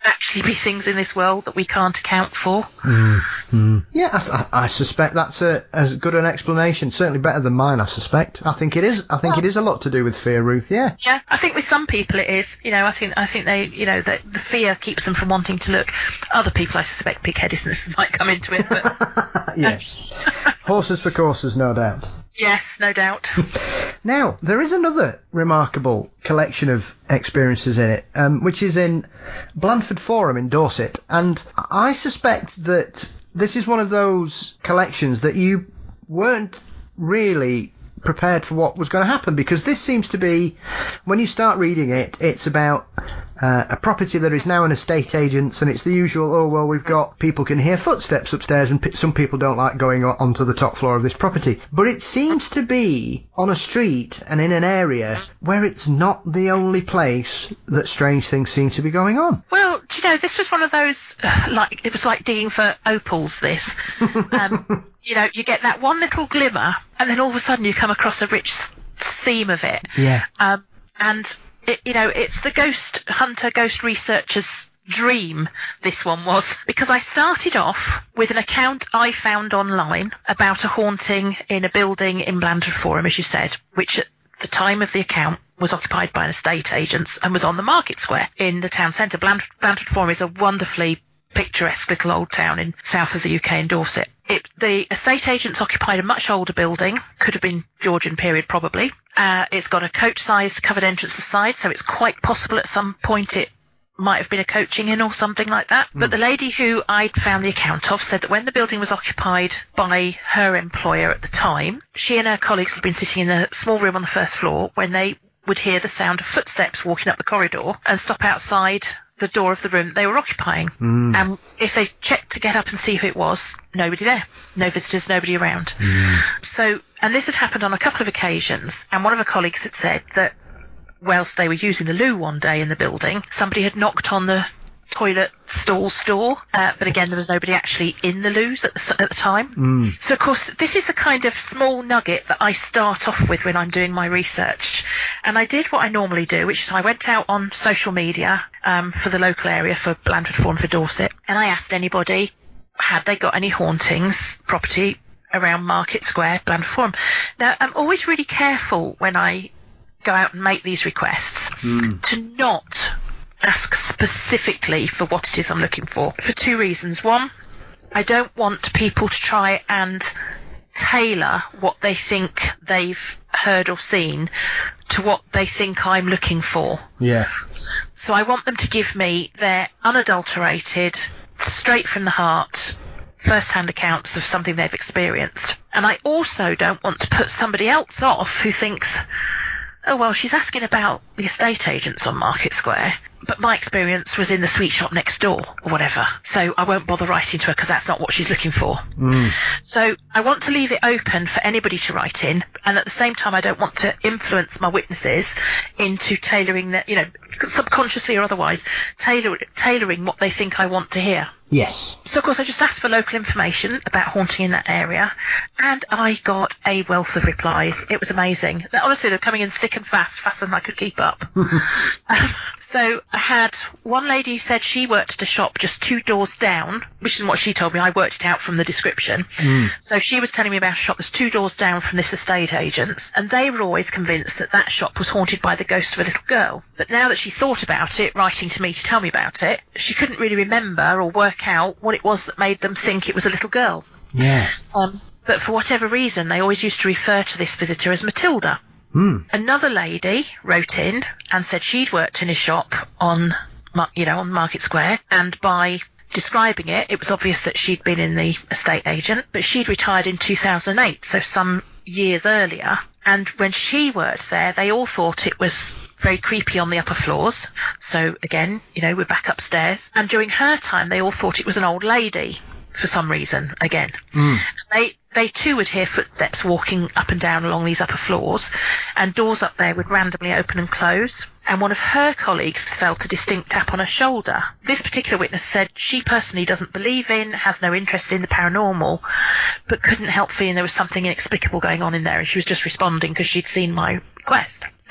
actually be things in this world that we can't account for. Mm-hmm. Yeah, I, I suspect that's a, as good an explanation. Certainly better than mine, I suspect. I think it is. I think well, it is a lot to do with fear, Ruth. Yeah. Yeah, I think with some people it is. You know, I think I think they, you know, the, the fear keeps them from wanting to look. Other people, I suspect, pig-headedness might come into it. But yes, horses for courses, no doubt. Yes, no doubt. Now, there is another remarkable collection of experiences in it, um, which is in Blandford Forum in Dorset. And I suspect that this is one of those collections that you weren't really prepared for what was going to happen, because this seems to be, when you start reading it, it's about uh, a property that is now an estate agent's, and it's the usual, oh, well, we've got, people can hear footsteps upstairs, and p- some people don't like going o- onto the top floor of this property. But it seems to be on a street and in an area where it's not the only place that strange things seem to be going on. Well, do you know, this was one of those, uh, like, it was like digging for opals, this. Um, you know, you get that one little glimmer, and then all of a sudden you come across a rich seam of it. Yeah. Um, and, it, you know, it's the ghost hunter, ghost researcher's dream, this one was, because I started off with an account I found online about a haunting in a building in Blandford Forum, as you said, which at the time of the account was occupied by an estate agent and was on the market square in the town centre. Blandford, Blandford Forum is a wonderfully picturesque little old town in south of the U K in Dorset. It, the estate agents occupied a much older building, could have been Georgian period probably. Uh, it's got a coach-sized covered entrance to the side, so it's quite possible at some point it might have been a coaching inn or something like that. Mm. But the lady who I'd found the account of said that when the building was occupied by her employer at the time, she and her colleagues had been sitting in a small room on the first floor when they would hear the sound of footsteps walking up the corridor and stop outside the door of the room they were occupying. Mm. And if they checked to get up and see who it was, nobody there. No visitors, nobody around. Mm. So, and this had happened on a couple of occasions, and one of her colleagues had said that whilst they were using the loo one day in the building, somebody had knocked on the toilet stall's door, uh, but again there was nobody actually in the loos at the, at the time. Mm. So of course this is the kind of small nugget that I start off with when I'm doing my research, and I did what I normally do, which is I went out on social media um, for the local area for Blandford Forum for Dorset, and I asked anybody had they got any hauntings property around Market Square, Blandford Forum. Now I'm always really careful when I go out and make these requests mm. to not ask specifically for what it is I'm looking for, for two reasons. One, I don't want people to try and tailor what they think they've heard or seen to what they think I'm looking for. Yeah. So I want them to give me their unadulterated, straight from the heart, first-hand accounts of something they've experienced. And I also don't want to put somebody else off who thinks, oh, well, she's asking about the estate agents on Market Square, but my experience was in the sweet shop next door or whatever, so I won't bother writing to her because that's not what she's looking for. Mm. So I want to leave it open for anybody to write in, and at the same time I don't want to influence my witnesses into tailoring, the, you know, subconsciously or otherwise, tailor, tailoring what they think I want to hear. Yes. So, of course, I just asked for local information about haunting in that area, and I got a wealth of replies. It was amazing. Honestly, they're coming in thick and fast, faster than I could keep up. um, so I had one lady who said she worked at a shop just two doors down, which isn't what she told me. I worked it out from the description. Mm. So she was telling me about a shop that's two doors down from this estate agent's, and they were always convinced that that shop was haunted by the ghost of a little girl. But now that she thought about it, writing to me to tell me about it, she couldn't really remember or work out what it was that made them think it was a little girl. Yeah. Um, but for whatever reason, they always used to refer to this visitor as Matilda. Mm. Another lady wrote in and said she'd worked in a shop on, you know, on Market Square, and by describing it, it was obvious that she'd been in the estate agent, but she'd retired in two thousand eight, so some years earlier. And when she worked there, they all thought it was very creepy on the upper floors. So again, you know, we're back upstairs. And during her time, they all thought it was an old lady for some reason, again. Mm. They they too would hear footsteps walking up and down along these upper floors, and doors up there would randomly open and close. And one of her colleagues felt a distinct tap on her shoulder. This particular witness said she personally doesn't believe in, has no interest in the paranormal, but couldn't help feeling there was something inexplicable going on in there, and she was just responding because she'd seen my request. Then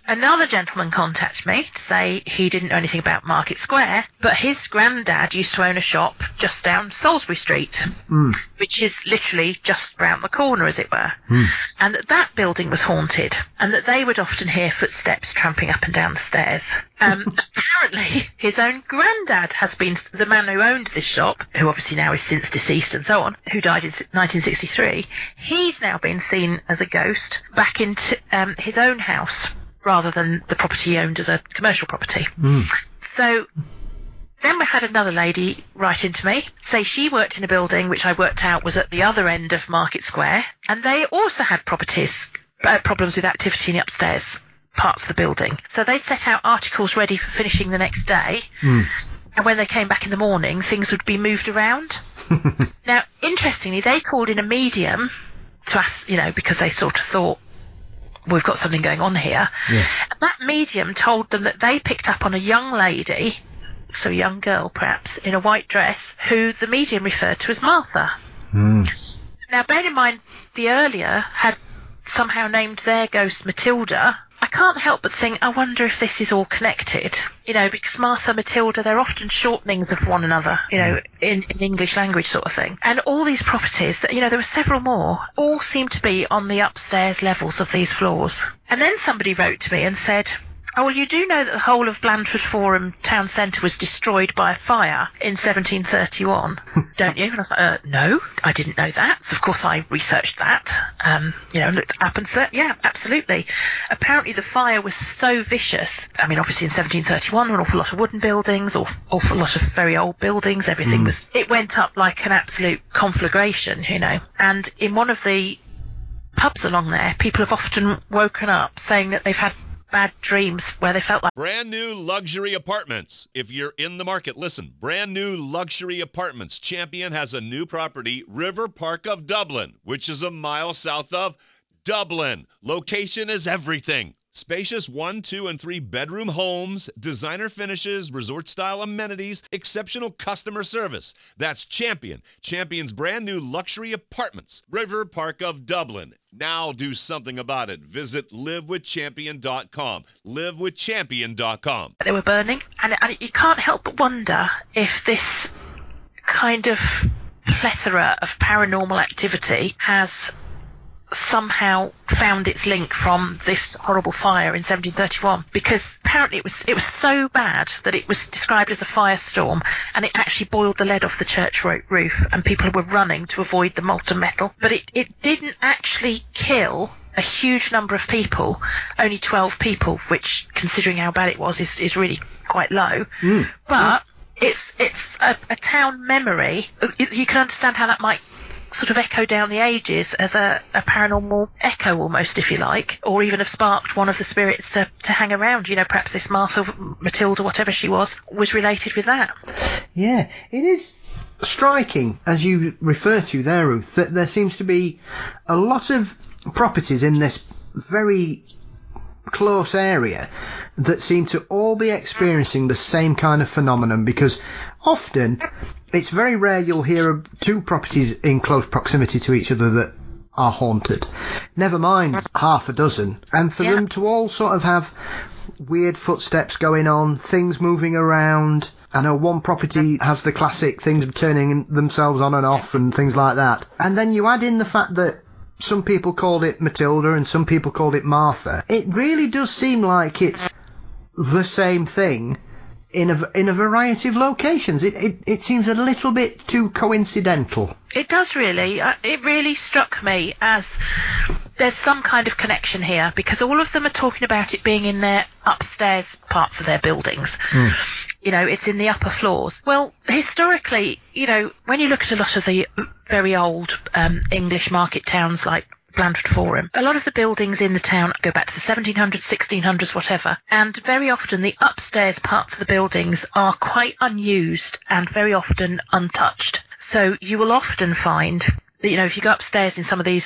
another gentleman contacted me to say he didn't know anything about Market Square, but his granddad used to own a shop just down Salisbury Street, mm. which is literally just round the corner, as it were, mm. and that that building was haunted, and that they would often hear footsteps tramping up and down the stairs. Um, apparently, his own granddad has been the man who owned this shop, who obviously now is since deceased and so on, who died in nineteen sixty-three. He's now been seen as a ghost back into um, his own house, rather than the property owned as a commercial property. Mm. So then we had another lady write into me, say she worked in a building which I worked out was at the other end of Market Square, and they also had properties, uh, problems with activity in the upstairs parts of the building. So they'd set out articles ready for finishing the next day, mm. and when they came back in the morning, things would be moved around. Now, interestingly, they called in a medium to ask, you know, because they sort of thought, we've got something going on here. Yeah. And that medium told them that they picked up on a young lady, so a young girl perhaps, in a white dress, who the medium referred to as Martha. Mm. Now, bear in mind, the earlier had somehow named their ghost Matilda. I can't help but think, I wonder if this is all connected, you know, because Martha, Matilda, they're often shortenings of one another, you know, in, in English language sort of thing. And all these properties, that, you know, there were several more, all seem to be on the upstairs levels of these floors. And then somebody wrote to me and said, oh, well, you do know that the whole of Blandford Forum town centre was destroyed by a fire in seventeen thirty-one, don't you? And I was like, uh, no, I didn't know that. So, of course, I researched that, um, you know, looked up and said, yeah, absolutely. Apparently, the fire was so vicious. I mean, obviously, in seventeen thirty-one, an awful lot of wooden buildings, or awful lot of very old buildings, everything mm. was, it went up like an absolute conflagration, you know. And in one of the pubs along there, people have often woken up saying that they've had bad dreams where they felt like brand new luxury apartments. If you're in the market, listen, brand new luxury apartments. Champion has a new property, River Park of Dublin, which is a mile south of Dublin. Location is everything. Spacious one, two, and three bedroom homes, designer finishes, resort-style amenities, exceptional customer service. That's Champion. Champion's brand new luxury apartments, River Park of Dublin. Now do something about it. Visit live with champion dot com. live with champion dot com. They were burning, and, and you can't help but wonder if this kind of plethora of paranormal activity has somehow found its link from this horrible fire in seventeen thirty-one, because apparently it was it was so bad that it was described as a firestorm, and it actually boiled the lead off the church roof, and people were running to avoid the molten metal. But it, it didn't actually kill a huge number of people, only twelve people, which, considering how bad it was, is, is really quite low. Mm. But it's it's a, a town memory. You, you can understand how that might sort of echo down the ages as a, a paranormal echo almost, if you like, or even have sparked one of the spirits to, to hang around. You know, perhaps this Martha, Matilda, whatever she was, was related with that. Yeah, it is striking, as you refer to there, Ruth, that there seems to be a lot of properties in this very close area that seem to all be experiencing the same kind of phenomenon, because often it's very rare you'll hear of two properties in close proximity to each other that are haunted. Never mind half a dozen. And for yeah. them to all sort of have weird footsteps going on, things moving around. I know one property has the classic things turning themselves on and off and things like that. And then you add in the fact that some people called it Matilda and some people called it Martha. It really does seem like it's the same thing in a, in a variety of locations. It, it it seems a little bit too coincidental. It does really. Uh, it really struck me as there's some kind of connection here, because all of them are talking about it being in their upstairs parts of their buildings. Mm. You know, it's in the upper floors. Well, historically, you know, when you look at a lot of the very old um, English market towns like Blandford Forum, a lot of the buildings in the town go back to the seventeen hundreds, sixteen hundreds, whatever, and very often the upstairs parts of the buildings are quite unused and very often untouched. So you will often find that, you know, if you go upstairs in some of these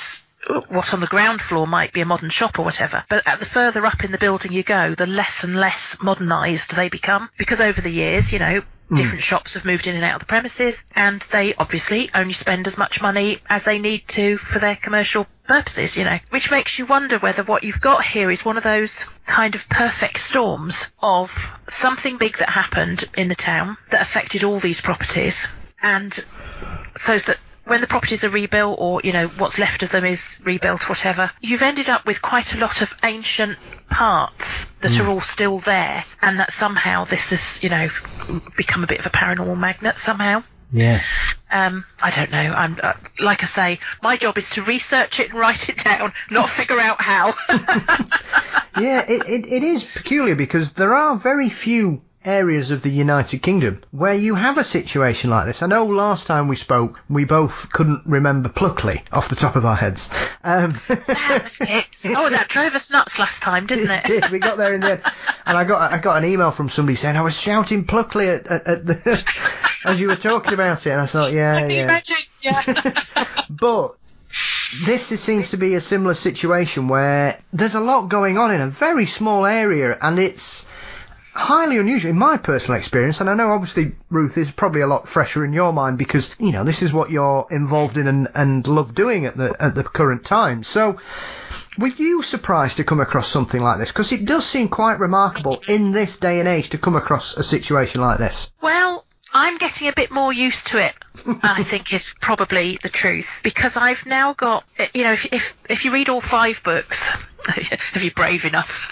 what on the ground floor might be a modern shop or whatever. But at the further up in the building you go, the less and less modernised they become. Because over the years, you know, different mm. shops have moved in and out of the premises, and they obviously only spend as much money as they need to for their commercial purposes, you know, which makes you wonder whether what you've got here is one of those kind of perfect storms of something big that happened in the town that affected all these properties, and so that when the properties are rebuilt, or, you know, what's left of them is rebuilt, whatever, you've ended up with quite a lot of ancient parts that mm. are all still there, and that somehow this has, you know, become a bit of a paranormal magnet somehow. Yeah. Um, I don't know. I'm uh, like I say, my job is to research it and write it down, not figure out how. Yeah, it, it it is peculiar because there are very few areas of the United Kingdom where you have a situation like this. I know last time we spoke, we both couldn't remember Pluckley off the top of our heads. Um, that was it. Oh, that drove us nuts last time, didn't it? It did. We got there in the end, and I got I got an email from somebody saying I was shouting Pluckley at, at, at the as you were talking about it, and I thought, yeah, I can yeah. imagine, yeah. But this is, seems to be a similar situation where there's a lot going on in a very small area, and it's highly unusual in my personal experience, and I know obviously, Ruth, is probably a lot fresher in your mind because, you know, this is what you're involved in and, and love doing at the at the current time. So, were you surprised to come across something like this? Because it does seem quite remarkable in this day and age to come across a situation like this. Well, I'm getting a bit more used to it, I think is probably the truth, because I've now got, you know, if if, if you read all five books, if you're brave enough,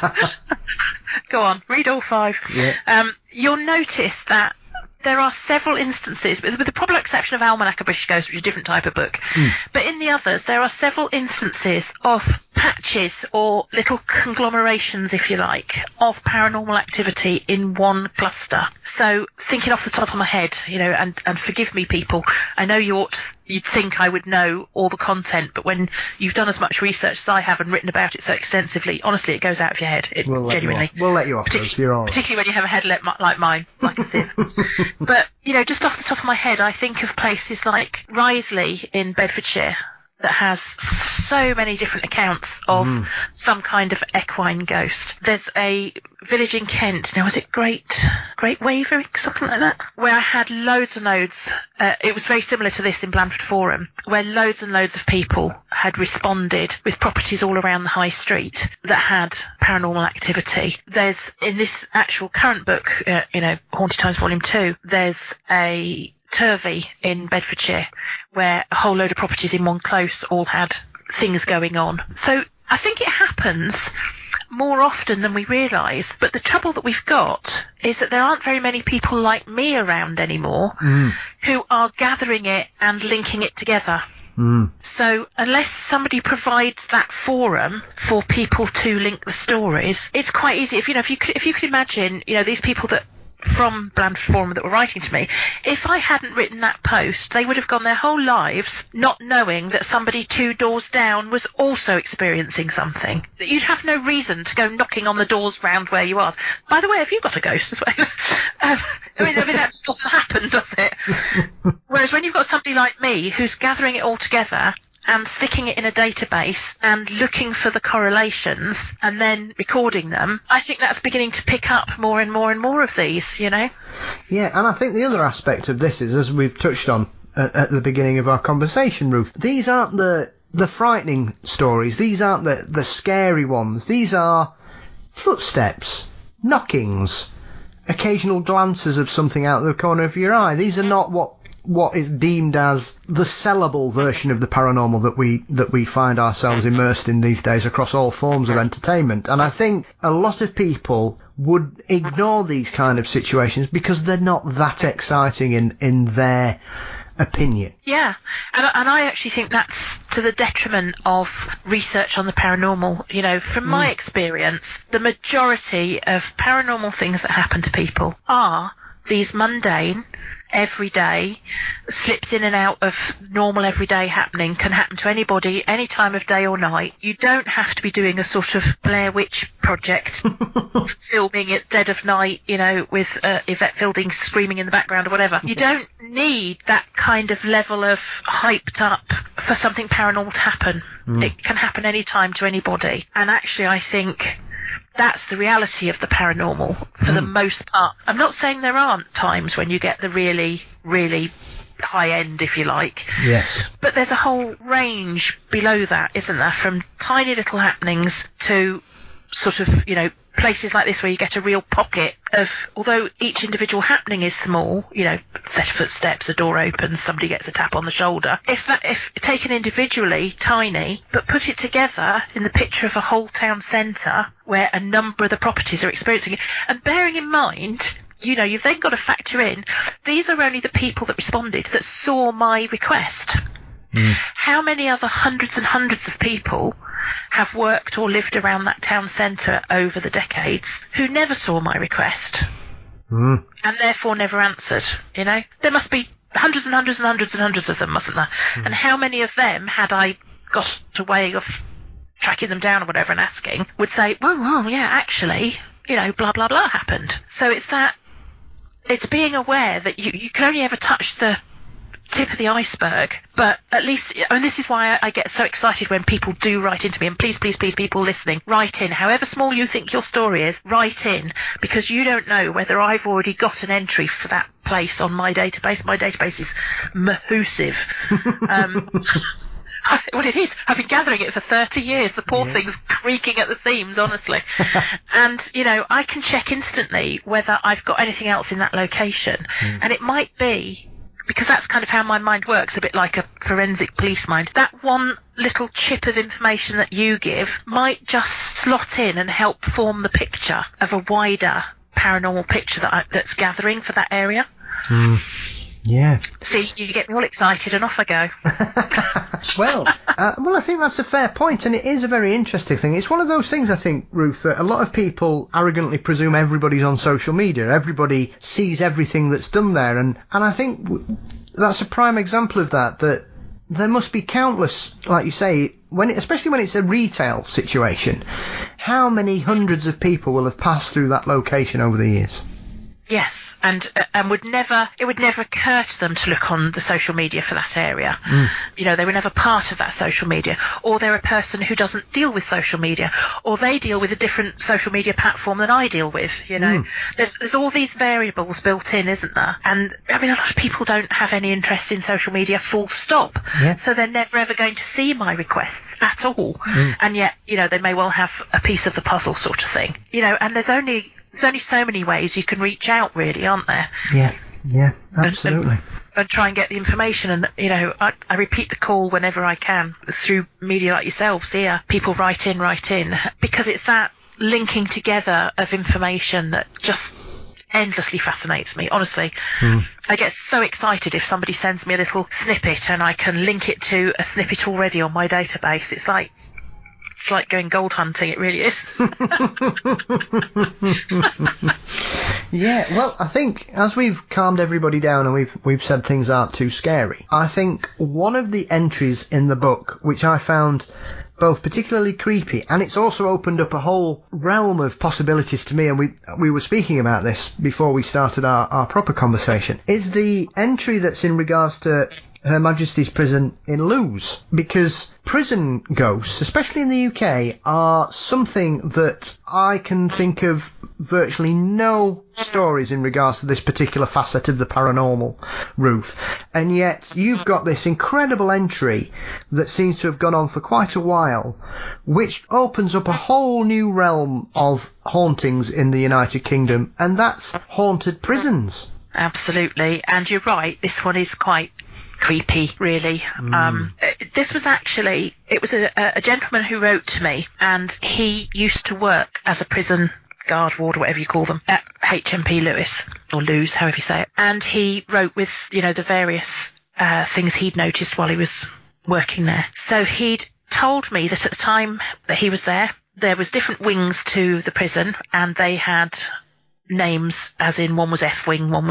go on, read all five, yeah. um, you'll notice that there are several instances, with the probable exception of Almanac of British Ghosts, which is a different type of book, mm. but in the others, there are several instances of patches or little conglomerations, if you like, of paranormal activity in one cluster. So, thinking off the top of my head, you know, and, and forgive me, people, I know you ought, you'd think I would know all the content, but when you've done as much research as I have and written about it so extensively, honestly, it goes out of your head. It we'll genuinely. Let we'll let you off, Partic- you're all right. Particularly when you have a head like, like mine, like a sieve. But, you know, just off the top of my head, I think of places like Risley in Bedfordshire that has so many different accounts of mm. some kind of equine ghost. There's a village in Kent, now was it Great Great Wavering, something like that, where I had loads and loads, uh, it was very similar to this in Blandford Forum, where loads and loads of people had responded with properties all around the high street that had paranormal activity. There's, in this actual current book, uh, you know, Haunted Times Volume two, there's a Turvey in Bedfordshire where a whole load of properties in one close all had things going on. So I think it happens more often than we realise, but the trouble that we've got is that there aren't very many people like me around anymore mm. who are gathering it and linking it together. Mm. So unless somebody provides that forum for people to link the stories, it's quite easy. If you know, if you could, if you could imagine, you know, these people that from Blandford Forum that were writing to me, if I hadn't written that post, they would have gone their whole lives not knowing that somebody two doors down was also experiencing something. You'd have no reason to go knocking on the doors round where you are. By the way, have you got a ghost as well? um, I mean, I mean, that just doesn't happen, does it? Whereas when you've got somebody like me who's gathering it all together and sticking it in a database and looking for the correlations and then recording them, I think that's beginning to pick up more and more and more of these, you know? Yeah, and I think the other aspect of this is, as we've touched on at, at the beginning of our conversation, Ruth, these aren't the the frightening stories, these aren't the, the scary ones, these are footsteps, knockings, occasional glances of something out of the corner of your eye. These are not what what is deemed as the sellable version of the paranormal that we that we find ourselves immersed in these days across all forms of entertainment. And I think a lot of people would ignore these kind of situations because they're not that exciting in, in their opinion. Yeah, and, and I actually think that's to the detriment of research on the paranormal. You know, from my mm. experience, the majority of paranormal things that happen to people are these mundane, every day, slips in and out of normal everyday happening, can happen to anybody, any time of day or night. You don't have to be doing a sort of Blair Witch project, filming at dead of night, you know, with uh, Yvette Fielding screaming in the background or whatever. You don't need that kind of level of hyped up for something paranormal to happen. Mm. It can happen anytime to anybody. And actually, I think that's the reality of the paranormal for mm. the most part. I'm not saying there aren't times when you get the really, really high end, if you like. Yes. But there's a whole range below that, isn't there? From tiny little happenings to sort of, you know, places like this where you get a real pocket of, although each individual happening is small, you know, set of footsteps, a door opens, somebody gets a tap on the shoulder. If that, if taken individually, tiny, but put it together in the picture of a whole town centre where a number of the properties are experiencing it, and bearing in mind, you know, you've then got to factor in, these are only the people that responded, that saw my request. Mm. How many other hundreds and hundreds of people have worked or lived around that town centre over the decades who never saw my request mm. and therefore never answered? You know, there must be hundreds and hundreds and hundreds and hundreds of them, mustn't there? Mm. And how many of them, had I got a way of tracking them down or whatever and asking, would say, well, well, yeah, actually, you know, blah, blah, blah happened. So it's that, it's being aware that you, you can only ever touch the tip of the iceberg, but at least, I mean, this is why I, I get so excited when people do write into me, and please, please, please, people listening, write in, however small you think your story is, write in, because you don't know whether I've already got an entry for that place on my database. My database is mahoosive. Um, well, it is. I've been gathering it for thirty years. The poor yeah. thing's creaking at the seams, honestly. And, you know, I can check instantly whether I've got anything else in that location. Mm. And it might be, because that's kind of how my mind works, a bit like a forensic police mind, that one little chip of information that you give might just slot in and help form the picture of a wider paranormal picture that I, that's gathering for that area. Mm. Yeah. See, you get me all excited and off I go. well, uh, well, I think that's a fair point, and it is a very interesting thing. It's one of those things, I think, Ruth, that a lot of people arrogantly presume everybody's on social media. Everybody sees everything that's done there, and, and I think that's a prime example of that, that there must be countless, like you say, when it, especially when it's a retail situation, how many hundreds of people will have passed through that location over the years? Yes. And uh, and would never it would never occur to them to look on the social media for that area. Mm. You know, they were never part of that social media, or they're a person who doesn't deal with social media, or they deal with a different social media platform than I deal with. You know, mm. there's there's all these variables built in, isn't there? And I mean, a lot of people don't have any interest in social media, full stop. Yeah. So they're never ever going to see my requests at all. Mm. And yet, you know, they may well have a piece of the puzzle, sort of thing. You know, and there's only There's only so many ways you can reach out, really, aren't there? Yeah, yeah, absolutely. And, and, and try and get the information. And, you know, I, I repeat the call whenever I can through media like yourselves here. People write in, write in. Because it's that linking together of information that just endlessly fascinates me, honestly. Mm. I get so excited if somebody sends me a little snippet and I can link it to a snippet already on my database. It's like, It's like going gold hunting, it really is. Yeah, well, I think as we've calmed everybody down and we've we've said things aren't too scary, I think one of the entries in the book, which I found both particularly creepy, and it's also opened up a whole realm of possibilities to me, and we we were speaking about this before we started our, our proper conversation, is the entry that's in regards to Her Majesty's Prison in Lewes, because prison ghosts, especially in the U K, are something that I can think of virtually no stories in regards to this particular facet of the paranormal, Ruth. And yet you've got this incredible entry that seems to have gone on for quite a while, which opens up a whole new realm of hauntings in the United Kingdom, and that's haunted prisons. Absolutely, and you're right, this one is quite creepy, really. Mm. Um, this was actually, it was a, a gentleman who wrote to me, and he used to work as a prison guard ward, or whatever you call them, at H M P Lewes, or Lewes, however you say it. And he wrote with, you know, the various uh, things he'd noticed while he was working there. So he'd told me that at the time that he was there, there was different wings to the prison, and they had names, as in one was F wing, one was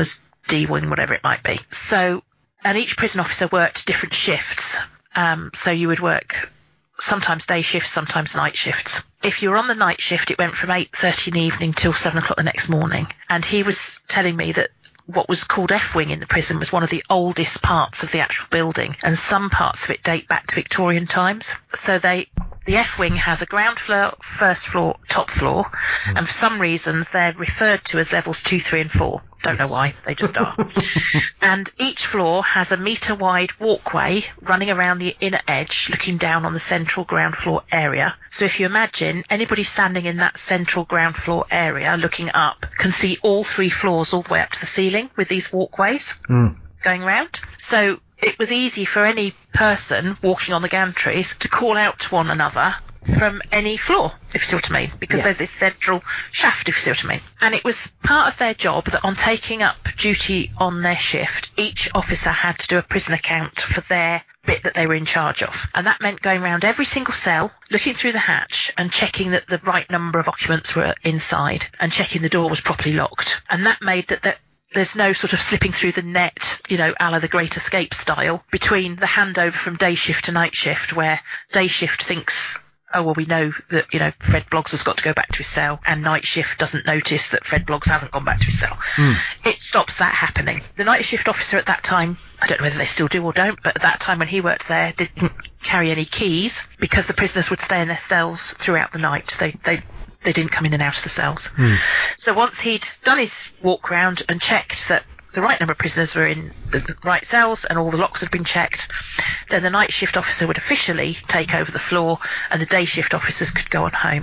D wing, whatever it might be. So, and each prison officer worked different shifts. Um, so you would work sometimes day shifts, sometimes night shifts. If you were on the night shift, it went from eight thirty in the evening till seven o'clock the next morning. And he was telling me that what was called F-wing in the prison was one of the oldest parts of the actual building, and some parts of it date back to Victorian times. So they, the F-wing has a ground floor, first floor, top floor, mm. and for some reasons they're referred to as levels two, three, and four. Don't yes. know why, they just are. And each floor has a metre-wide walkway running around the inner edge, looking down on the central ground floor area. So if you imagine, anybody standing in that central ground floor area looking up can see all three floors all the way up to the ceiling with these walkways mm. going round. So it was easy for any person walking on the gantries to call out to one another from any floor, if you see what I mean, because yeah. there's this central shaft, if you see what I mean. And it was part of their job that on taking up duty on their shift, each officer had to do a prison account for their bit that they were in charge of. And that meant going around every single cell, looking through the hatch and checking that the right number of occupants were inside and checking the door was properly locked. And that made that, that there's no sort of slipping through the net, you know, a la the Great Escape style, between the handover from day shift to night shift, where day shift thinks, oh, well, we know that, you know, Fred Bloggs has got to go back to his cell, and night shift doesn't notice that Fred Bloggs hasn't gone back to his cell. Mm. It stops that happening. The night shift officer at that time, I don't know whether they still do or don't, but at that time when he worked there, didn't carry any keys because the prisoners would stay in their cells throughout the night. They they they didn't come in and out of the cells. Mm. So once he'd done his walk round and checked that the right number of prisoners were in the right cells and all the locks had been checked, then the night shift officer would officially take over the floor and the day shift officers could go on home.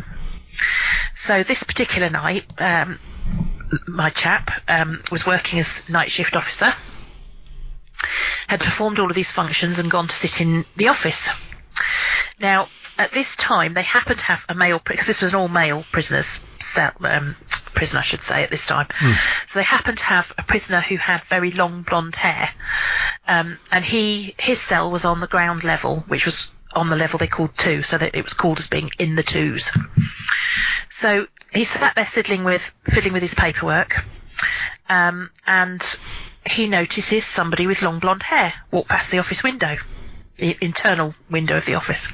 So this particular night, um, my chap um, was working as night shift officer, had performed all of these functions and gone to sit in the office. Now, at this time, they happened to have a male, because this was an all-male prisoners cell, um, prison, I should say, at this time. Mm. So they happened to have a prisoner who had very long blonde hair, um, and he his cell was on the ground level, which was on the level they called two, so that it was called as being in the twos. So he sat there fiddling with fiddling with his paperwork, um, and he notices somebody with long blonde hair walk past the office window, the internal window of the office.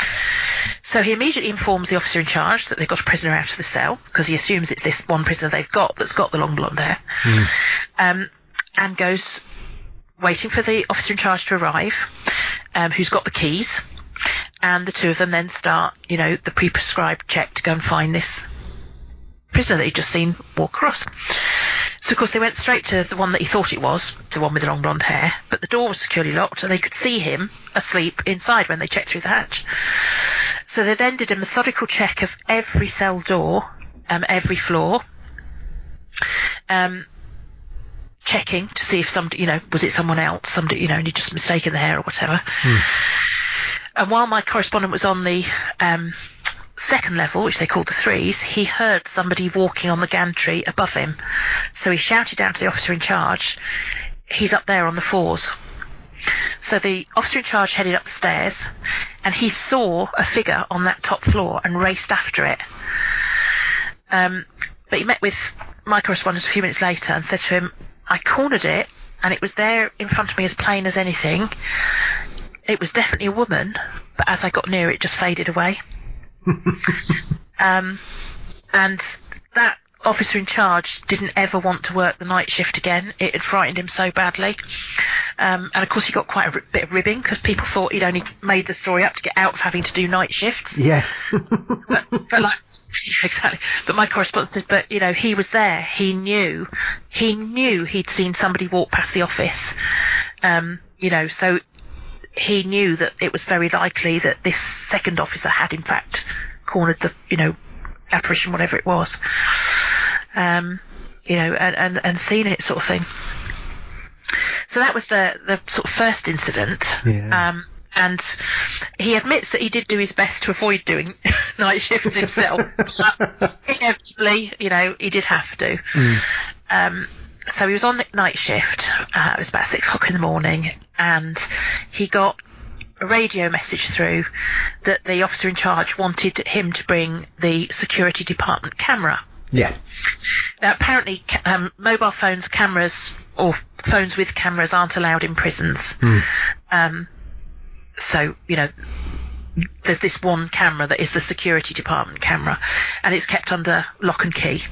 So he immediately informs the officer in charge that they've got a prisoner out of the cell, because he assumes it's this one prisoner they've got that's got the long blonde hair, mm. um, and goes waiting for the officer in charge to arrive, um, who's got the keys, and the two of them then start, you know, the pre-prescribed check to go and find this prisoner that he'd just seen walk across. So, of course, they went straight to the one that he thought it was, the one with the long blonde hair, but the door was securely locked and they could see him asleep inside when they checked through the hatch. So they then did a methodical check of every cell door, um, every floor, um, checking to see if somebody, you know, was it someone else, somebody, you know, and he'd just mistaken the hair or whatever. Hmm. And while my correspondent was on the um, second level, which they called the threes, he heard somebody walking on the gantry above him. So he shouted down to the officer in charge, he's up there on the fours. So the officer in charge headed up the stairs, and he saw a figure on that top floor and raced after it. Um, but he met with my correspondent a few minutes later and said to him, I cornered it, and it was there in front of me as plain as anything. It was definitely a woman, but as I got near, it just faded away. um, and that officer in charge didn't ever want to work the night shift again. It had frightened him so badly. Um, and of course he got quite a r- bit of ribbing because people thought he'd only made the story up to get out of having to do night shifts. Yes. but, but like, exactly. But my correspondent said, but you know, he was there. He knew. He knew he'd seen somebody walk past the office. Um, you know, so he knew that it was very likely that this second officer had in fact cornered the, you know, apparition, whatever it was. Um, you know, and, and, and seen it, sort of thing. So that was the, the sort of first incident. Yeah. Um, and he admits that he did do his best to avoid doing night shifts himself. But inevitably, you know, he did have to. Mm. Um, so he was on the night shift. Uh, it was about six o'clock in the morning, and he got a radio message through that the officer in charge wanted him to bring the security department camera. Yeah. Now, apparently, um, mobile phones, cameras, or phones with cameras aren't allowed in prisons. Mm. Um, so, you know, there's this one camera that is the security department camera, and it's kept under lock and key.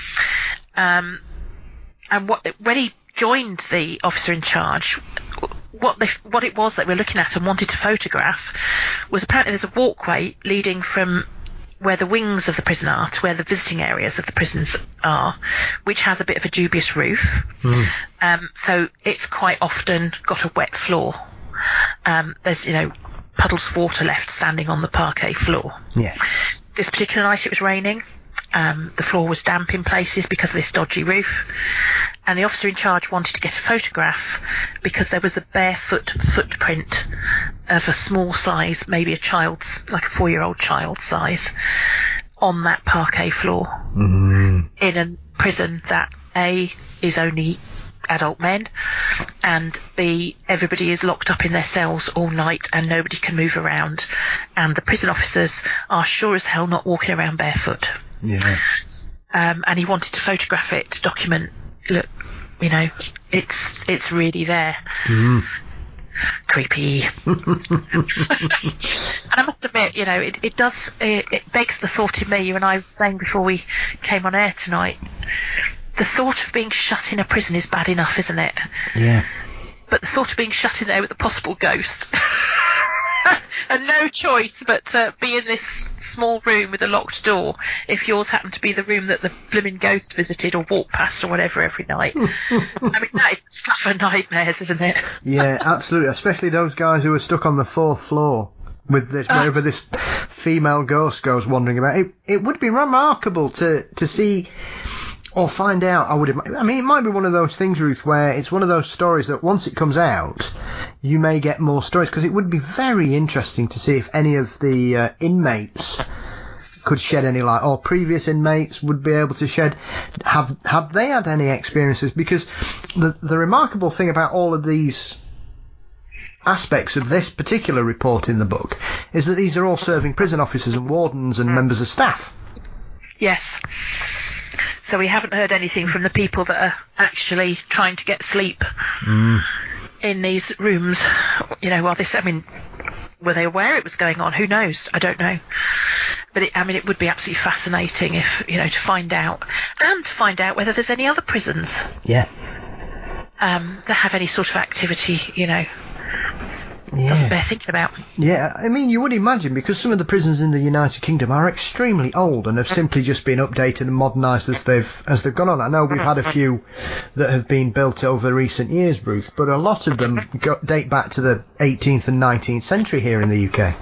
Um, and what when he joined the officer in charge, what they, what it was that we're looking at and wanted to photograph was apparently there's a walkway leading from where the wings of the prison are to where the visiting areas of the prisons are, which has a bit of a dubious roof. Mm. Um, so it's quite often got a wet floor. Um, there's, you know, puddles of water left standing on the parquet floor. Yeah. This particular night it was raining. Um, the floor was damp in places because of this dodgy roof. And the officer in charge wanted to get a photograph because there was a barefoot footprint of a small size, maybe a child's, like a four-year-old child size, on that parquet floor mm. in a prison that A, is only adult men, and B, everybody is locked up in their cells all night and nobody can move around, and the prison officers are sure as hell not walking around barefoot. Yeah. Um, and he wanted to photograph it to document, look, you know, it's it's really there. Mm. Creepy. And I must admit, you know, it, it does, it, it begs the thought in me, you and I were saying before we came on air tonight, the thought of being shut in a prison is bad enough, isn't it? Yeah. But the thought of being shut in there with a possible ghost and no choice but to be in this small room with a locked door if yours happened to be the room that the blooming ghost visited or walked past or whatever every night. I mean, that is stuff of nightmares, isn't it? Yeah, absolutely. Especially those guys who are stuck on the fourth floor with this, uh, wherever this female ghost goes wandering about. It, it would be remarkable to, to see or find out. I would. I mean, it might be one of those things, Ruth, where it's one of those stories that once it comes out, you may get more stories, because it would be very interesting to see if any of the uh, inmates could shed any light, or previous inmates would be able to shed. Have have they had any experiences? Because the the remarkable thing about all of these aspects of this particular report in the book is that these are all serving prison officers and wardens and members of staff. Yes. So we haven't heard anything from the people that are actually trying to get sleep mm. in these rooms. You know, while this, I mean, were they aware it was going on? Who knows? I don't know. But it, I mean, it would be absolutely fascinating if, you know, to find out, and to find out whether there's any other prisons. Yeah. Um, that have any sort of activity, you know. Yeah. Doesn't bear thinking about. Yeah, I mean, you would imagine, because some of the prisons in the United Kingdom are extremely old and have simply just been updated and modernised as they've as they've gone on. I know we've had a few that have been built over recent years, Bruce, but a lot of them go, date back to the eighteenth and nineteenth century here in the U K.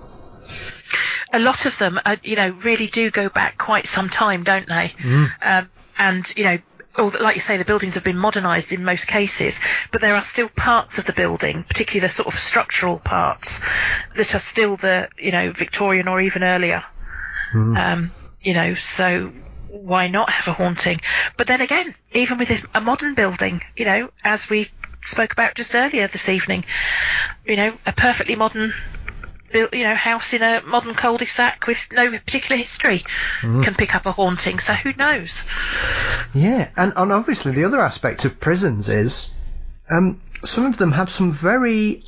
A lot of them, are, you know, really do go back quite some time, don't they? Mm. Um, and, you know, Oh, like you say, the buildings have been modernised in most cases, but there are still parts of the building, particularly the sort of structural parts, that are still the, you know, Victorian or even earlier. Mm. Um, you know, so why not have a haunting? But then again, even with a modern building, you know, as we spoke about just earlier this evening, you know, a perfectly modern built, you know, house in a modern cul-de-sac with no particular history mm. can pick up a haunting, so who knows? Yeah, and, and obviously the other aspect of prisons is um, some of them have some very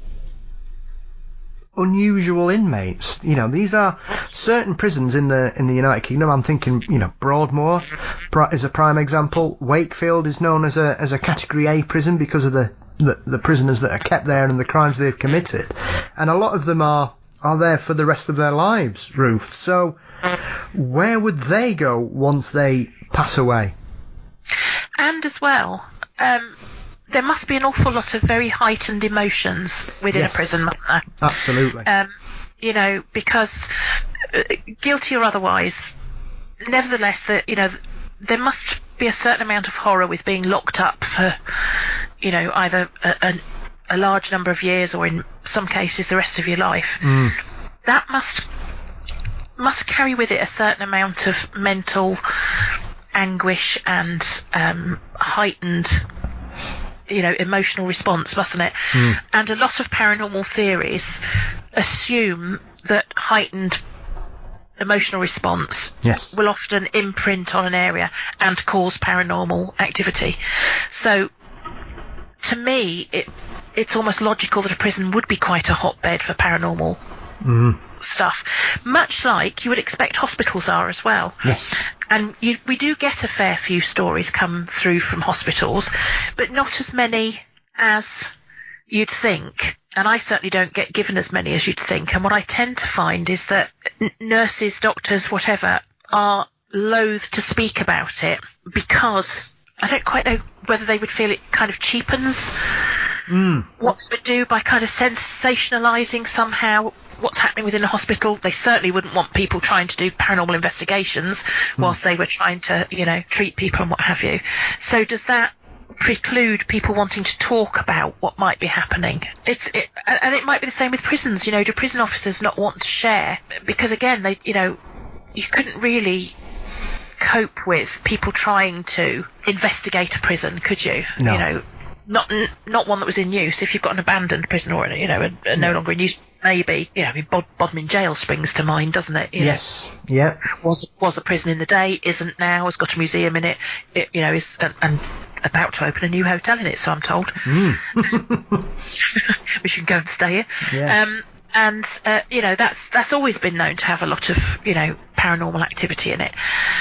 unusual inmates. You know, these are certain prisons in the in the United Kingdom. I'm thinking, you know, Broadmoor is a prime example. Wakefield is known as a as a Category A prison because of the, the, the prisoners that are kept there and the crimes they've committed. And a lot of them are are there for the rest of their lives, Ruth. So where would they go once they pass away? And as well, um, there must be an awful lot of very heightened emotions within yes. a prison, mustn't there? Absolutely. Um, you know, because uh, guilty or otherwise, nevertheless, that you know, there must be a certain amount of horror with being locked up for, you know, either a, a, a large number of years or in some cases the rest of your life. Mm. That must must carry with it a certain amount of mental anguish and um, heightened, you know, emotional response, mustn't it? Mm. And a lot of paranormal theories assume that heightened emotional response yes. will often imprint on an area and cause paranormal activity. So to me, it it's almost logical that a prison would be quite a hotbed for paranormal Mm. stuff, much like you would expect hospitals are as well. Yes. And you, we do get a fair few stories come through from hospitals, but not as many as you'd think. And I certainly don't get given as many as you'd think. And what I tend to find is that n- nurses, doctors, whatever, are loath to speak about it because I don't quite know whether they would feel it kind of cheapens Mm. what's to do by kind of sensationalising somehow what's happening within a hospital. They certainly wouldn't want people trying to do paranormal investigations whilst they were trying to, you know, treat people and what have you. So does that preclude people wanting to talk about what might be happening? It's it, and it might be the same with prisons. You know, do prison officers not want to share? Because again, they, you know, you couldn't really cope with people trying to investigate a prison, could you? No. You know, not not one that was in use. If you've got an abandoned prison or, you know, a, a no longer in use, maybe, you know, I mean, Bod- Bodmin Jail springs to mind, doesn't it? You Yes. Yeah. know, was was a prison in the day, isn't now. Has got a museum in it. It, you know, is and, and about to open a new hotel in it, so I'm told. Mm. We should go and stay here. Yes. Um, and uh, you know, that's that's always been known to have a lot of, you know, paranormal activity in it.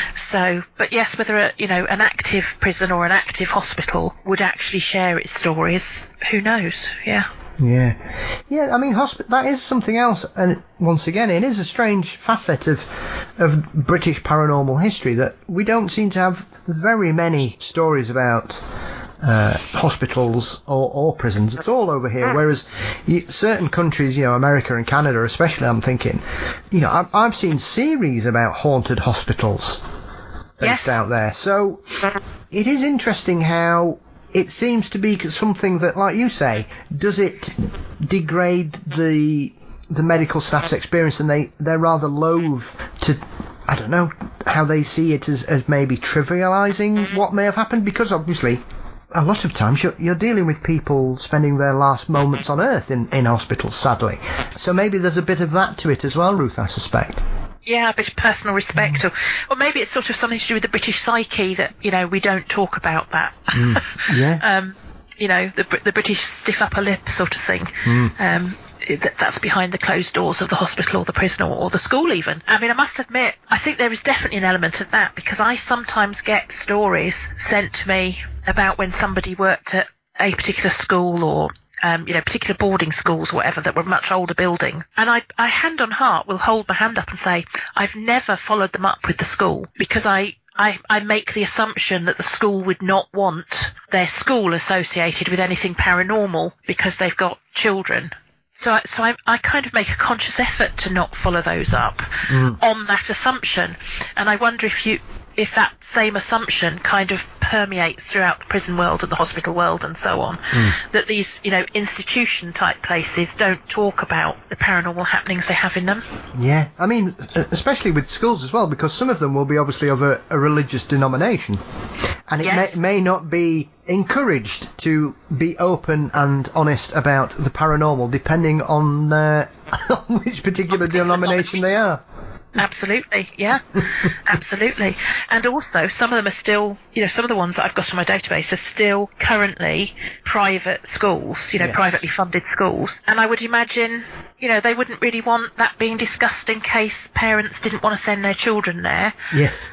So, but yes, whether a, you know, an active prison or an active hospital would actually share its stories, who knows? Yeah. Yeah, yeah. I mean, hosp- that is something else, and once again, it is a strange facet of of British paranormal history that we don't seem to have very many stories about uh, hospitals or, or prisons. It's all over here. Whereas you, certain countries, you know, America and Canada, especially, I'm thinking, you know, I've, I've seen series about haunted hospitals based Yes. out there. So it is interesting how it seems to be something that, like you say, does it degrade the the medical staff's experience, and they, they're rather loath to, I don't know, how they see it as, as maybe trivialising what may have happened, because obviously a lot of times you're, you're dealing with people spending their last moments on earth in, in hospitals, sadly. So maybe there's a bit of that to it as well, Ruth, I suspect. Yeah, a bit of personal respect, or, or maybe it's sort of something to do with the British psyche that, you know, we don't talk about that. Mm. Yeah. um, you know, the the British stiff upper lip sort of thing. Mm. Um, that, that's behind the closed doors of the hospital or the prison or, or the school even. I mean, I must admit, I think there is definitely an element of that, because I sometimes get stories sent to me about when somebody worked at a particular school or Um, you know, particular boarding schools or whatever that were much older buildings. And I, I, hand on heart, will hold my hand up and say, I've never followed them up with the school, because I, I, I make the assumption that the school would not want their school associated with anything paranormal because they've got children. So, I, so I, I kind of make a conscious effort to not follow those up Mm. on that assumption. And I wonder if you, if that same assumption kind of permeates throughout the prison world and the hospital world and so on, Mm. that these, you know, institution type places don't talk about the paranormal happenings they have in them. Yeah, I mean, especially with schools as well, because some of them will be obviously of a, a religious denomination, and it Yes. may, may not be encouraged to be open and honest about the paranormal, depending on uh, which particular denomination they are. Absolutely, yeah, absolutely. And also, some of them are still, you know, some of the ones that I've got on my database are still currently private schools, you know, Yes. privately funded schools. And I would imagine, you know, they wouldn't really want that being discussed in case parents didn't want to send their children there. Yes.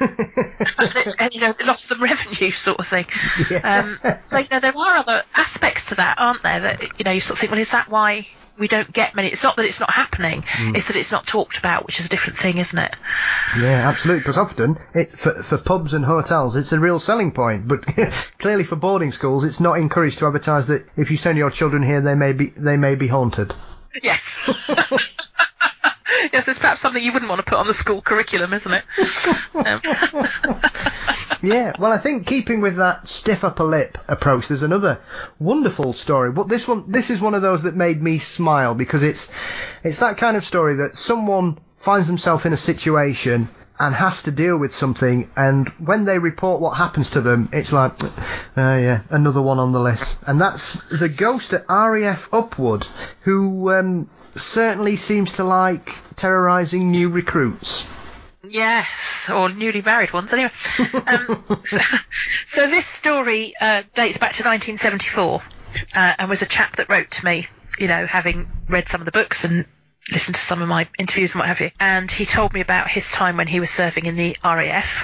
And, you know, it lost them revenue sort of thing. Yeah. Um, so, you know, there are other aspects to that, aren't there? That, you know, you sort of think, well, is that why we don't get many? It's not that it's not happening, it's that it's not talked about, which is a different thing, isn't it? Yeah, absolutely. Because often, it, for, for pubs and hotels, it's a real selling point. But clearly, for boarding schools, it's not encouraged to advertise that if you send your children here, they may be they may be haunted. Yes. Yes, it's perhaps something you wouldn't want to put on the school curriculum, isn't it? Um. Yeah, well, I think keeping with that stiff upper lip approach, there's another wonderful story. But this one, this is one of those that made me smile, because it's it's that kind of story that someone finds themselves in a situation and has to deal with something, and when they report what happens to them, it's like, oh yeah, another one on the list. And that's the ghost at R A F Upwood, who um, certainly seems to like terrorising new recruits. Yes, or newly married ones, anyway. Um, so, so this story uh, dates back to nineteen seventy-four. uh, and was a chap that wrote to me, you know, having read some of the books and listened to some of my interviews and what have you. And he told me about his time when he was serving in the R A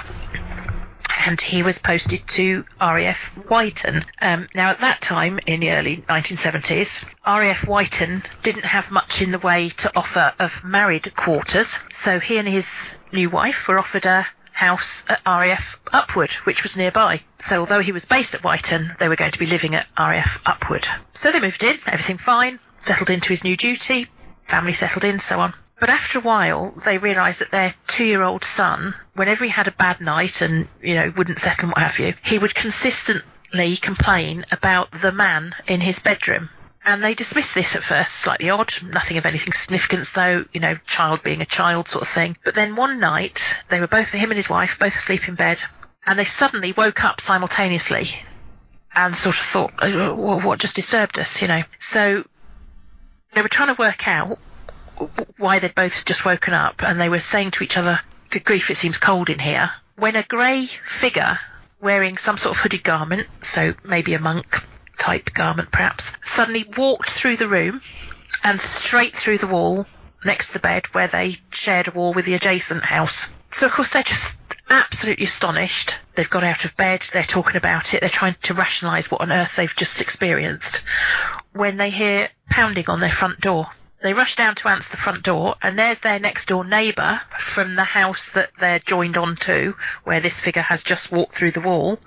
F. And he was posted to R A F Wyton. Um, now, at that time, in the early nineteen seventies, R A F Wyton didn't have much in the way to offer of married quarters. So he and his new wife were offered a house at R A F Upwood, which was nearby. So although he was based at Wyton, they were going to be living at R A F Upwood. So they moved in, everything fine, settled into his new duty, family settled in, so on. But after a while, they realised that their two-year-old son, whenever he had a bad night and, you know, wouldn't settle and what have you, he would consistently complain about the man in his bedroom. And they dismissed this at first, slightly odd, nothing of anything significance though, you know, child being a child sort of thing. But then one night, they were both, him and his wife, both asleep in bed, and they suddenly woke up simultaneously and sort of thought, oh, what just disturbed us, you know? So they were trying to work out why they'd both just woken up, and they were saying to each other, good grief, it seems cold in here, when a grey figure wearing some sort of hooded garment, so maybe a monk type garment perhaps, suddenly walked through the room and straight through the wall next to the bed where they shared a wall with the adjacent house. So of course they're just absolutely astonished. They've got out of bed, they're talking about it, they're trying to rationalise what on earth they've just experienced, when they hear pounding on their front door. They rush down to answer the front door, and there's their next door neighbour from the house that they're joined on to, where this figure has just walked through the wall.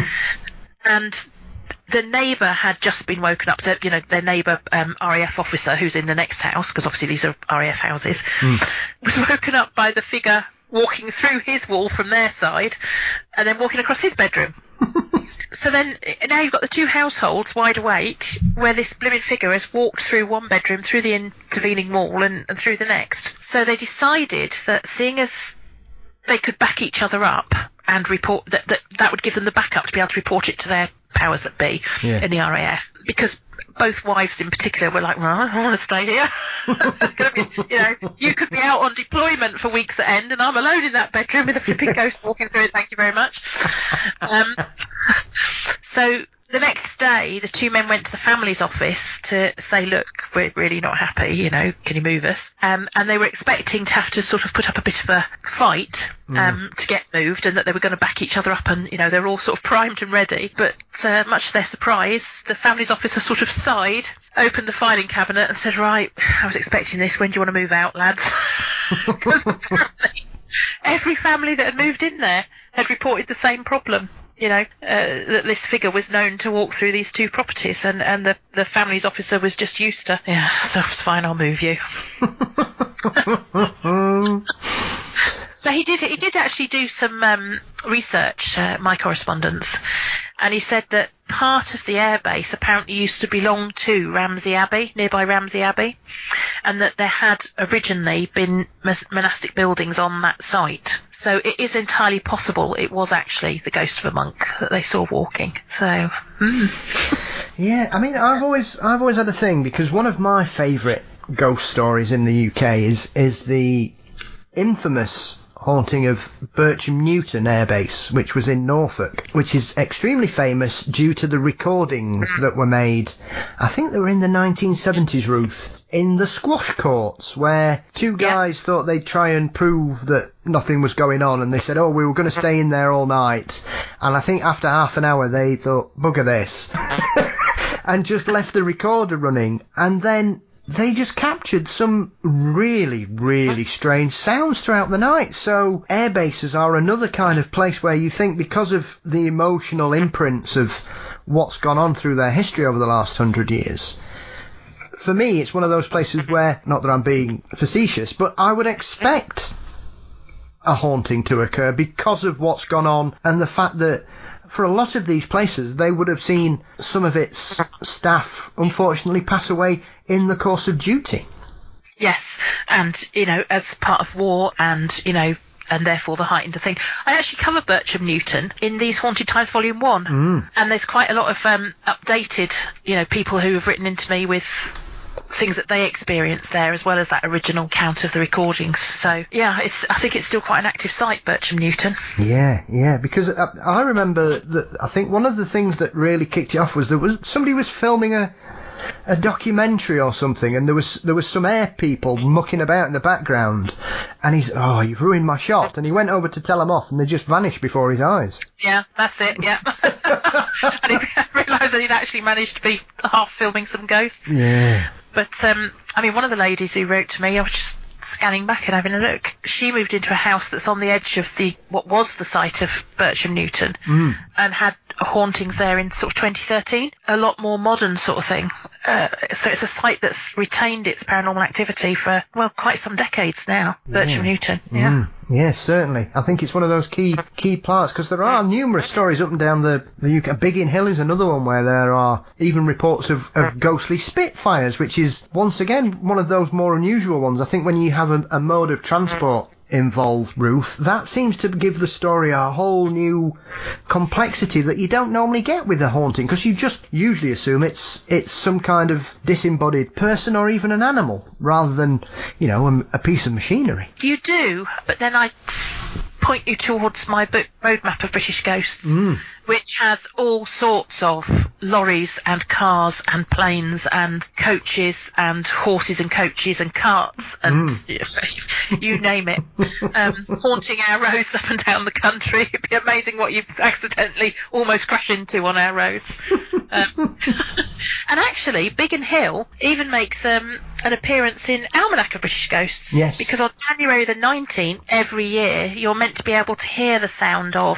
And the neighbour had just been woken up, so, you know, their neighbour, um, R A F officer, who's in the next house, because obviously these are R A F houses, mm. was woken up by the figure walking through his wall from their side, and then walking across his bedroom. So then, now you've got the two households wide awake, where this blooming figure has walked through one bedroom, through the intervening wall, and, and through the next. So they decided that, seeing as they could back each other up and report, that that, that would give them the backup to be able to report it to their powers that be yeah. in the R A F, because both wives in particular were like, well, I don't want to stay here. be, you know, you could be out on deployment for weeks at end, and I'm alone in that bedroom with a flipping yes. ghost walking through it. Thank you very much. Um, so the next day, the two men went to the family's office to say, look, we're really not happy, you know, can you move us? Um, and they were expecting to have to sort of put up a bit of a fight um, mm. to get moved, and that they were going to back each other up, and, you know, they were all sort of primed and ready. But uh, much to their surprise, the family's officer sort of sighed, opened the filing cabinet and said, right, I was expecting this, when do you want to move out, lads? Because apparently every family that had moved in there had reported the same problem. You know, uh, that this figure was known to walk through these two properties, and, and the, the family's officer was just used to, yeah, so it's fine, I'll move you. So he did he did actually do some um, research, uh, my correspondence, and he said that part of the airbase apparently used to belong to Ramsey Abbey, nearby Ramsey Abbey, and that there had originally been monastic buildings on that site. So it is entirely possible it was actually the ghost of a monk that they saw walking. So, mm. yeah, I mean, I've always I've always had a thing, because one of my favourite ghost stories in the U K is is the infamous haunting of Bircham Newton Air Base, which was in Norfolk, which is extremely famous due to the recordings that were made. I think they were in the nineteen seventies, Ruth, in the squash courts, where two guys yeah. thought they'd try and prove that nothing was going on, and they said, oh, we were going to stay in there all night. And I think after half an hour they thought, bugger this, and just left the recorder running, and then they just captured some really, really strange sounds throughout the night. So air bases are another kind of place where you think, because of the emotional imprints of what's gone on through their history over the last hundred years, for me, it's one of those places where, not that I'm being facetious, but I would expect a haunting to occur because of what's gone on, and the fact that for a lot of these places, they would have seen some of its staff, unfortunately, pass away in the course of duty. Yes, and, you know, as part of war and, you know, and therefore the heightened thing. I actually cover Bircham Newton in These Haunted Times Volume one, mm. and there's quite a lot of um, updated, you know, people who have written into me with things that they experienced there, as well as that original count of the recordings. So yeah, it's I think it's still quite an active site, Bircham Newton. Yeah, yeah, because I, I remember that I think one of the things that really kicked it off was there was somebody was filming a a documentary or something, and there was there was some air people mucking about in the background, and he's, oh, you've ruined my shot, and he went over to tell them off, and they just vanished before his eyes. Yeah, that's it, yeah. And he realised that he'd actually managed to be half filming some ghosts. Yeah. But, um, I mean, one of the ladies who wrote to me, I was just scanning back and having a look, she moved into a house that's on the edge of the what was the site of Bircham Newton, mm. and had hauntings there in sort of twenty thirteen, a lot more modern sort of thing. Uh, so it's a site that's retained its paranormal activity for, well, quite some decades now, Bircham yeah. Newton. Yeah. Mm. Yes, certainly. I think it's one of those key key parts, because there are numerous stories up and down the, the U K. Biggin Hill is another one where there are even reports of, of ghostly Spitfires, which is, once again, one of those more unusual ones. I think when you have a, a mode of transport involved, Ruth, that seems to give the story a whole new complexity that you don't normally get with a haunting, because you just usually assume it's it's some kind of disembodied person or even an animal, rather than, you know, a, a piece of machinery. You do, but then I point you towards my book, Roadmap of British Ghosts, mm. which has all sorts of lorries and cars and planes and coaches and horses and coaches and carts and mm. you name it, um, haunting our roads up and down the country. It'd be amazing what you accidentally almost crash into on our roads. um, and actually, Biggin Hill even makes um, an appearance in Almanac of British Ghosts. Yes. Because on January the nineteenth every year, you're meant to be able to hear the sound of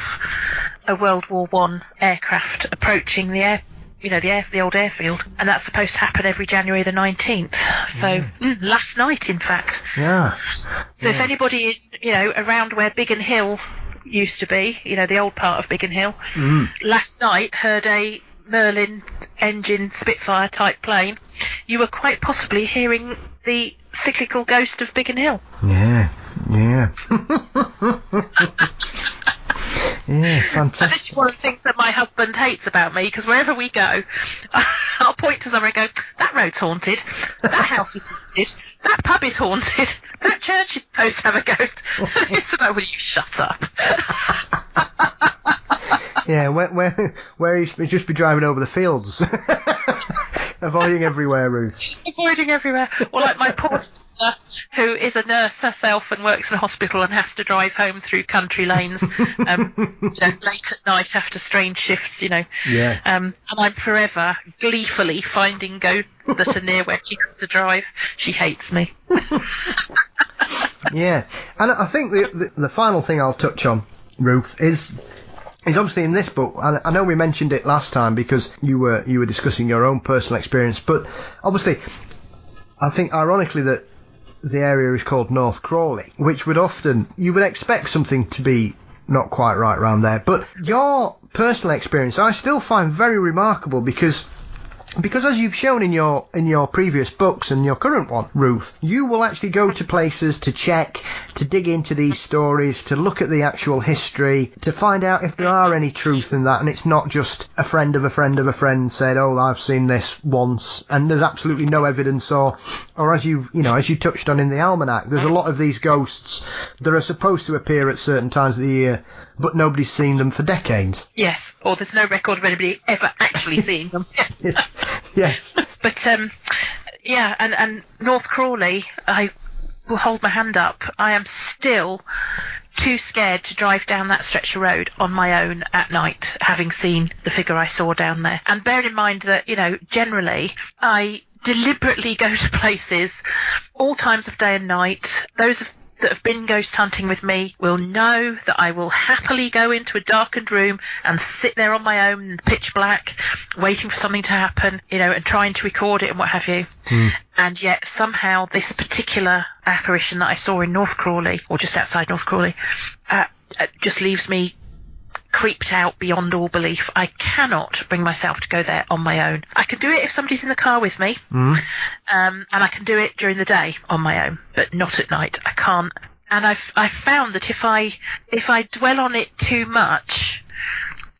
a World War One aircraft approaching the air, you know, the air, the old airfield, and that's supposed to happen every January the nineteenth. So mm. Mm, last night, in fact. Yeah. So yeah. if anybody, you know, around where Biggin Hill used to be, you know, the old part of Biggin Hill, mm. last night heard a Merlin engine Spitfire type plane, you were quite possibly hearing the cyclical ghost of Biggin Hill. Yeah. Yeah. Yeah, fantastic. And this is one of the things that my husband hates about me, because wherever we go, I'll point to somewhere and go, that road's haunted, that house is haunted, that pub is haunted, that church is supposed to have a ghost. It's about, will you shut up? Yeah, where where where you should just be driving over the fields. Avoiding everywhere, Ruth. Avoiding everywhere. Well, like my poor sister, who is a nurse herself and works in a hospital and has to drive home through country lanes um, you know, late at night after strange shifts, you know. Yeah. Um, and I'm forever gleefully finding ghosts that are near where she has to drive. She hates me. Yeah. And I think the, the the final thing I'll touch on, Ruth, is... is obviously in this book, and I know we mentioned it last time because you were you were discussing your own personal experience, but obviously I think ironically that the area is called North Crawley, which would often, you would expect something to be not quite right around there, but your personal experience I still find very remarkable, because Because as you've shown in your in your previous books and your current one, Ruth, you will actually go to places to check, to dig into these stories, to look at the actual history, to find out if there are any truth in that, and it's not just a friend of a friend of a friend said, oh, I've seen this once, and there's absolutely no evidence, or or as you you know as you touched on in the Almanac, there's a lot of these ghosts that are supposed to appear at certain times of the year, but nobody's seen them for decades. Yes, or there's no record of anybody ever actually seeing them. Yes. But, um, yeah, and, and North Crawley, I will hold my hand up. I am still too scared to drive down that stretch of road on my own at night, having seen the figure I saw down there. And bearing in mind that, you know, generally I deliberately go to places all times of day and night. Those of that have been ghost hunting with me will know that I will happily go into a darkened room and sit there on my own in pitch black, waiting for something to happen, you know, and trying to record it and what have you. Mm. And yet somehow this particular apparition that I saw in North Crawley, or just outside North Crawley, uh, uh, just leaves me creeped out beyond all belief. I cannot bring myself to go there on my own. I can do it if somebody's in the car with me, mm. um, and I can do it during the day on my own, but not at night. I can't. And I've I've found that if I if I dwell on it too much,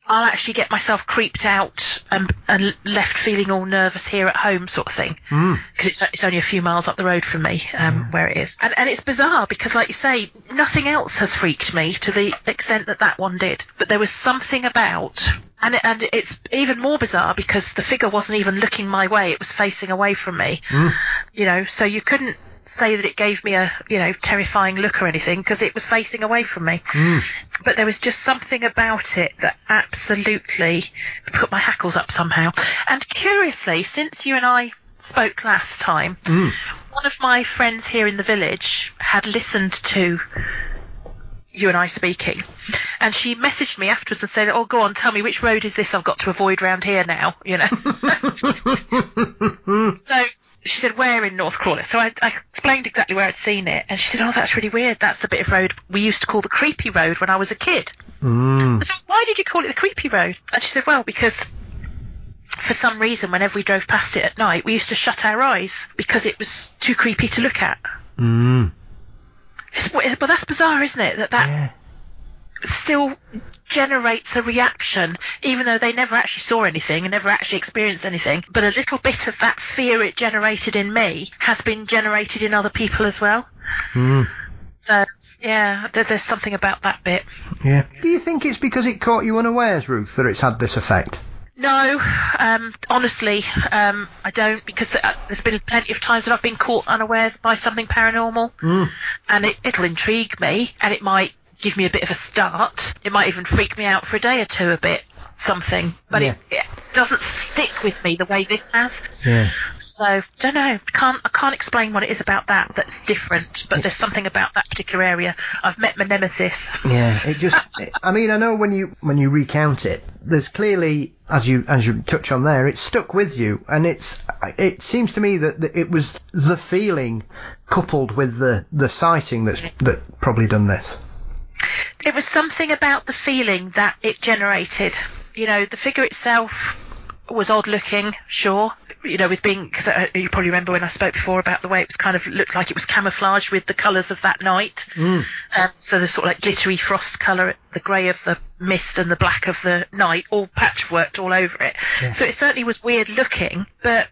I'll actually get myself creeped out and, and left feeling all nervous here at home, sort of thing, because mm. it's it's only a few miles up the road from me, um, mm. where it is, and and it's bizarre because, like you say, nothing else has freaked me to the extent that that one did, but there was something about. And, it, and it's even more bizarre because the figure wasn't even looking my way; it was facing away from me. Mm. You know, so you couldn't say that it gave me a, you know, terrifying look or anything because it was facing away from me. Mm. But there was just something about it that absolutely put my hackles up somehow. And curiously, since you and I spoke last time, mm. one of my friends here in the village had listened to you and I speaking, and she messaged me afterwards and said, "Oh, go on, tell me, which road is this I've got to avoid round here now?" You know. So she said, "Where in North Crawley?" So I, I explained exactly where I'd seen it, and she said, "Oh, that's really weird. That's the bit of road we used to call the creepy road when I was a kid." Mm. I said, "Why did you call it the creepy road?" And she said, "Well, because for some reason, whenever we drove past it at night, we used to shut our eyes because it was too creepy to look at." Mm. It's, but that's bizarre, isn't it? That that yeah. still generates a reaction, even though they never actually saw anything and never actually experienced anything. But a little bit of that fear it generated in me has been generated in other people as well. Mm. So, yeah, there, there's something about that bit. Yeah. Do you think it's because it caught you unawares, Ruth, that it's had this effect? No, um, honestly, um, I don't, because there's been plenty of times that I've been caught unawares by something paranormal, mm. and it, it'll intrigue me, and it might give me a bit of a start. It might even freak me out for a day or two a bit, something, but yeah. it, it doesn't stick with me the way this has. Yeah. So, don't know. Can't I can't explain what it is about that that's different, but there's something about that particular area. I've met my nemesis. Yeah, it just. I mean, I know when you when you recount it, there's clearly, as you as you touch on there, it's stuck with you, and it's. It seems to me that, that it was the feeling coupled with the the sighting that's that probably done this. It was something about the feeling that it generated. You know, the figure itself was odd looking, sure. You know, with being, because you probably remember when I spoke before about the way it was kind of looked like it was camouflaged with the colours of that night. Mm. Um, so the sort of like glittery frost colour, the grey of the mist and the black of the night, all patchworked all over it. Yeah. So it certainly was weird looking, but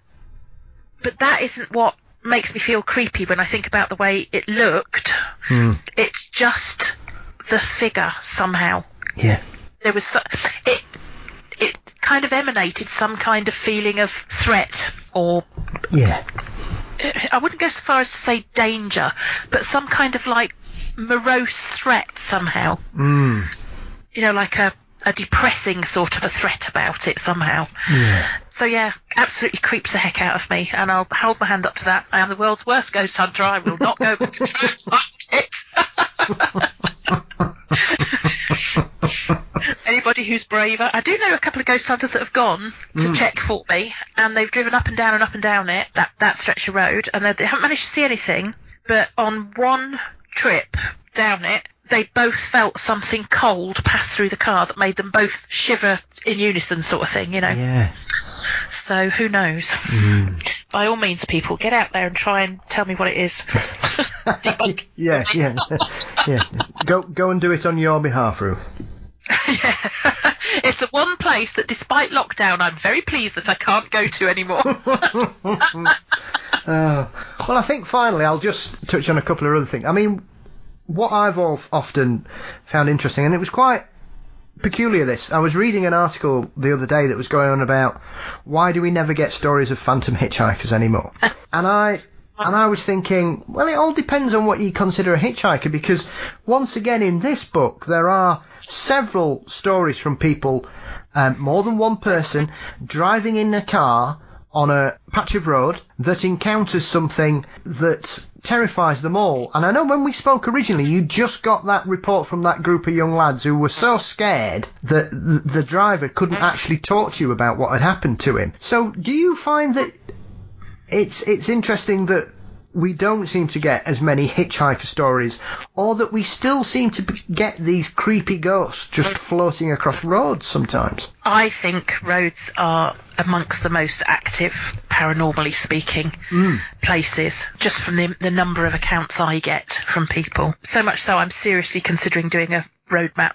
but that isn't what makes me feel creepy when I think about the way it looked. Mm. It's just the figure somehow. Yeah. There was so, it. It kind of emanated some kind of feeling of threat, or yeah, I wouldn't go so far as to say danger, but some kind of like morose threat somehow. Mm. You know, like a, a depressing sort of a threat about it somehow. Yeah. So yeah, absolutely creeped the heck out of me, and I'll hold my hand up to that. I am the world's worst ghost hunter. I will not go back to it. Anybody who's braver. I do know a couple of ghost hunters that have gone to mm. check for me, and they've driven up and down and up and down it, that, that stretch of road, and they, they haven't managed to see anything, but on one trip down it, they both felt something cold pass through the car that made them both shiver in unison, sort of thing, you know. Yeah. So who knows? Mm. By all means, people, get out there and try and tell me what it is. yeah, yeah, yeah. Go, go and do it on your behalf, Ruth. Yeah. It's the one place that, despite lockdown, I'm very pleased that I can't go to anymore. uh, well, I think finally I'll just touch on a couple of other things. I mean, what I've often found interesting, and it was quite peculiar, this. I was reading an article the other day that was going on about why do we never get stories of phantom hitchhikers anymore? And I... And I was thinking, well, it all depends on what you consider a hitchhiker, because once again in this book there are several stories from people, um, more than one person, driving in a car on a patch of road that encounters something that terrifies them all. And I know when we spoke originally, you just got that report from that group of young lads who were so scared that the, the driver couldn't actually talk to you about what had happened to him. So do you find that It's it's interesting that we don't seem to get as many hitchhiker stories, or that we still seem to get these creepy ghosts just floating across roads sometimes? I think roads are amongst the most active, paranormally speaking, mm. places, just from the, the number of accounts I get from people. So much so I'm seriously considering doing a road map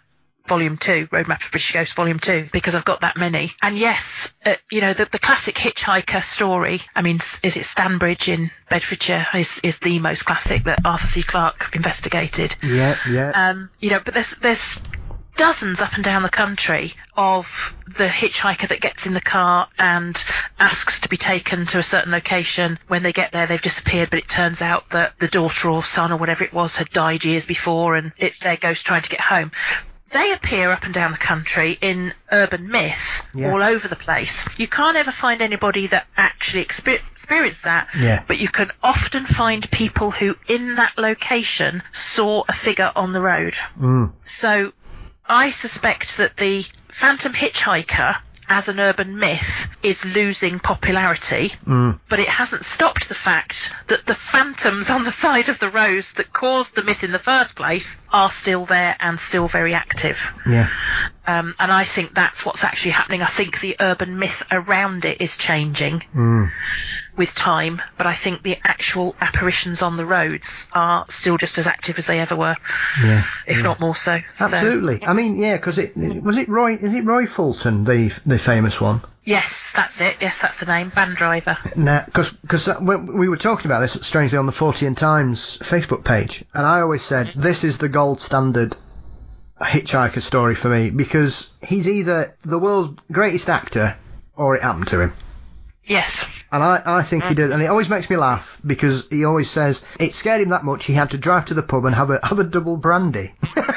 Volume two, Roadmap of British Ghosts Volume two, because I've got that many. And yes, uh, you know, the, the classic hitchhiker story, I mean, is it Stanbridge in Bedfordshire is, is the most classic that Arthur C. Clarke investigated. Yeah, yeah. Um, you know, but there's there's dozens up and down the country of the hitchhiker that gets in the car and asks to be taken to a certain location. When they get there, they've disappeared, but it turns out that the daughter or son or whatever it was had died years before, and it's their ghost trying to get home. They appear up and down the country in urban myth, yeah. all over the place. You can't ever find anybody that actually exper- experienced that, yeah. but you can often find people who, in that location, saw a figure on the road. Mm. So I suspect that the Phantom Hitchhiker as an urban myth is losing popularity, mm. but it hasn't stopped the fact that the phantoms on the side of the roads that caused the myth in the first place are still there and still very active. Yeah. Um, and I think that's what's actually happening. I think the urban myth around it is changing mm. with time, but I think the actual apparitions on the roads are still just as active as they ever were, yeah, if yeah. not more so. Absolutely. So, I mean, yeah, because it was it Roy. Is it Roy Fulton, the the famous one? yes, that's it. Yes, that's the name. Van Driver. Now, because because we were talking about this strangely on the Fortean Times Facebook page, and I always said this is the gold standard hitchhiker story for me, because he's either the world's greatest actor or it happened to him. Yes. And I, I think he did, and it always makes me laugh because he always says it scared him that much he had to drive to the pub and have a have a double brandy.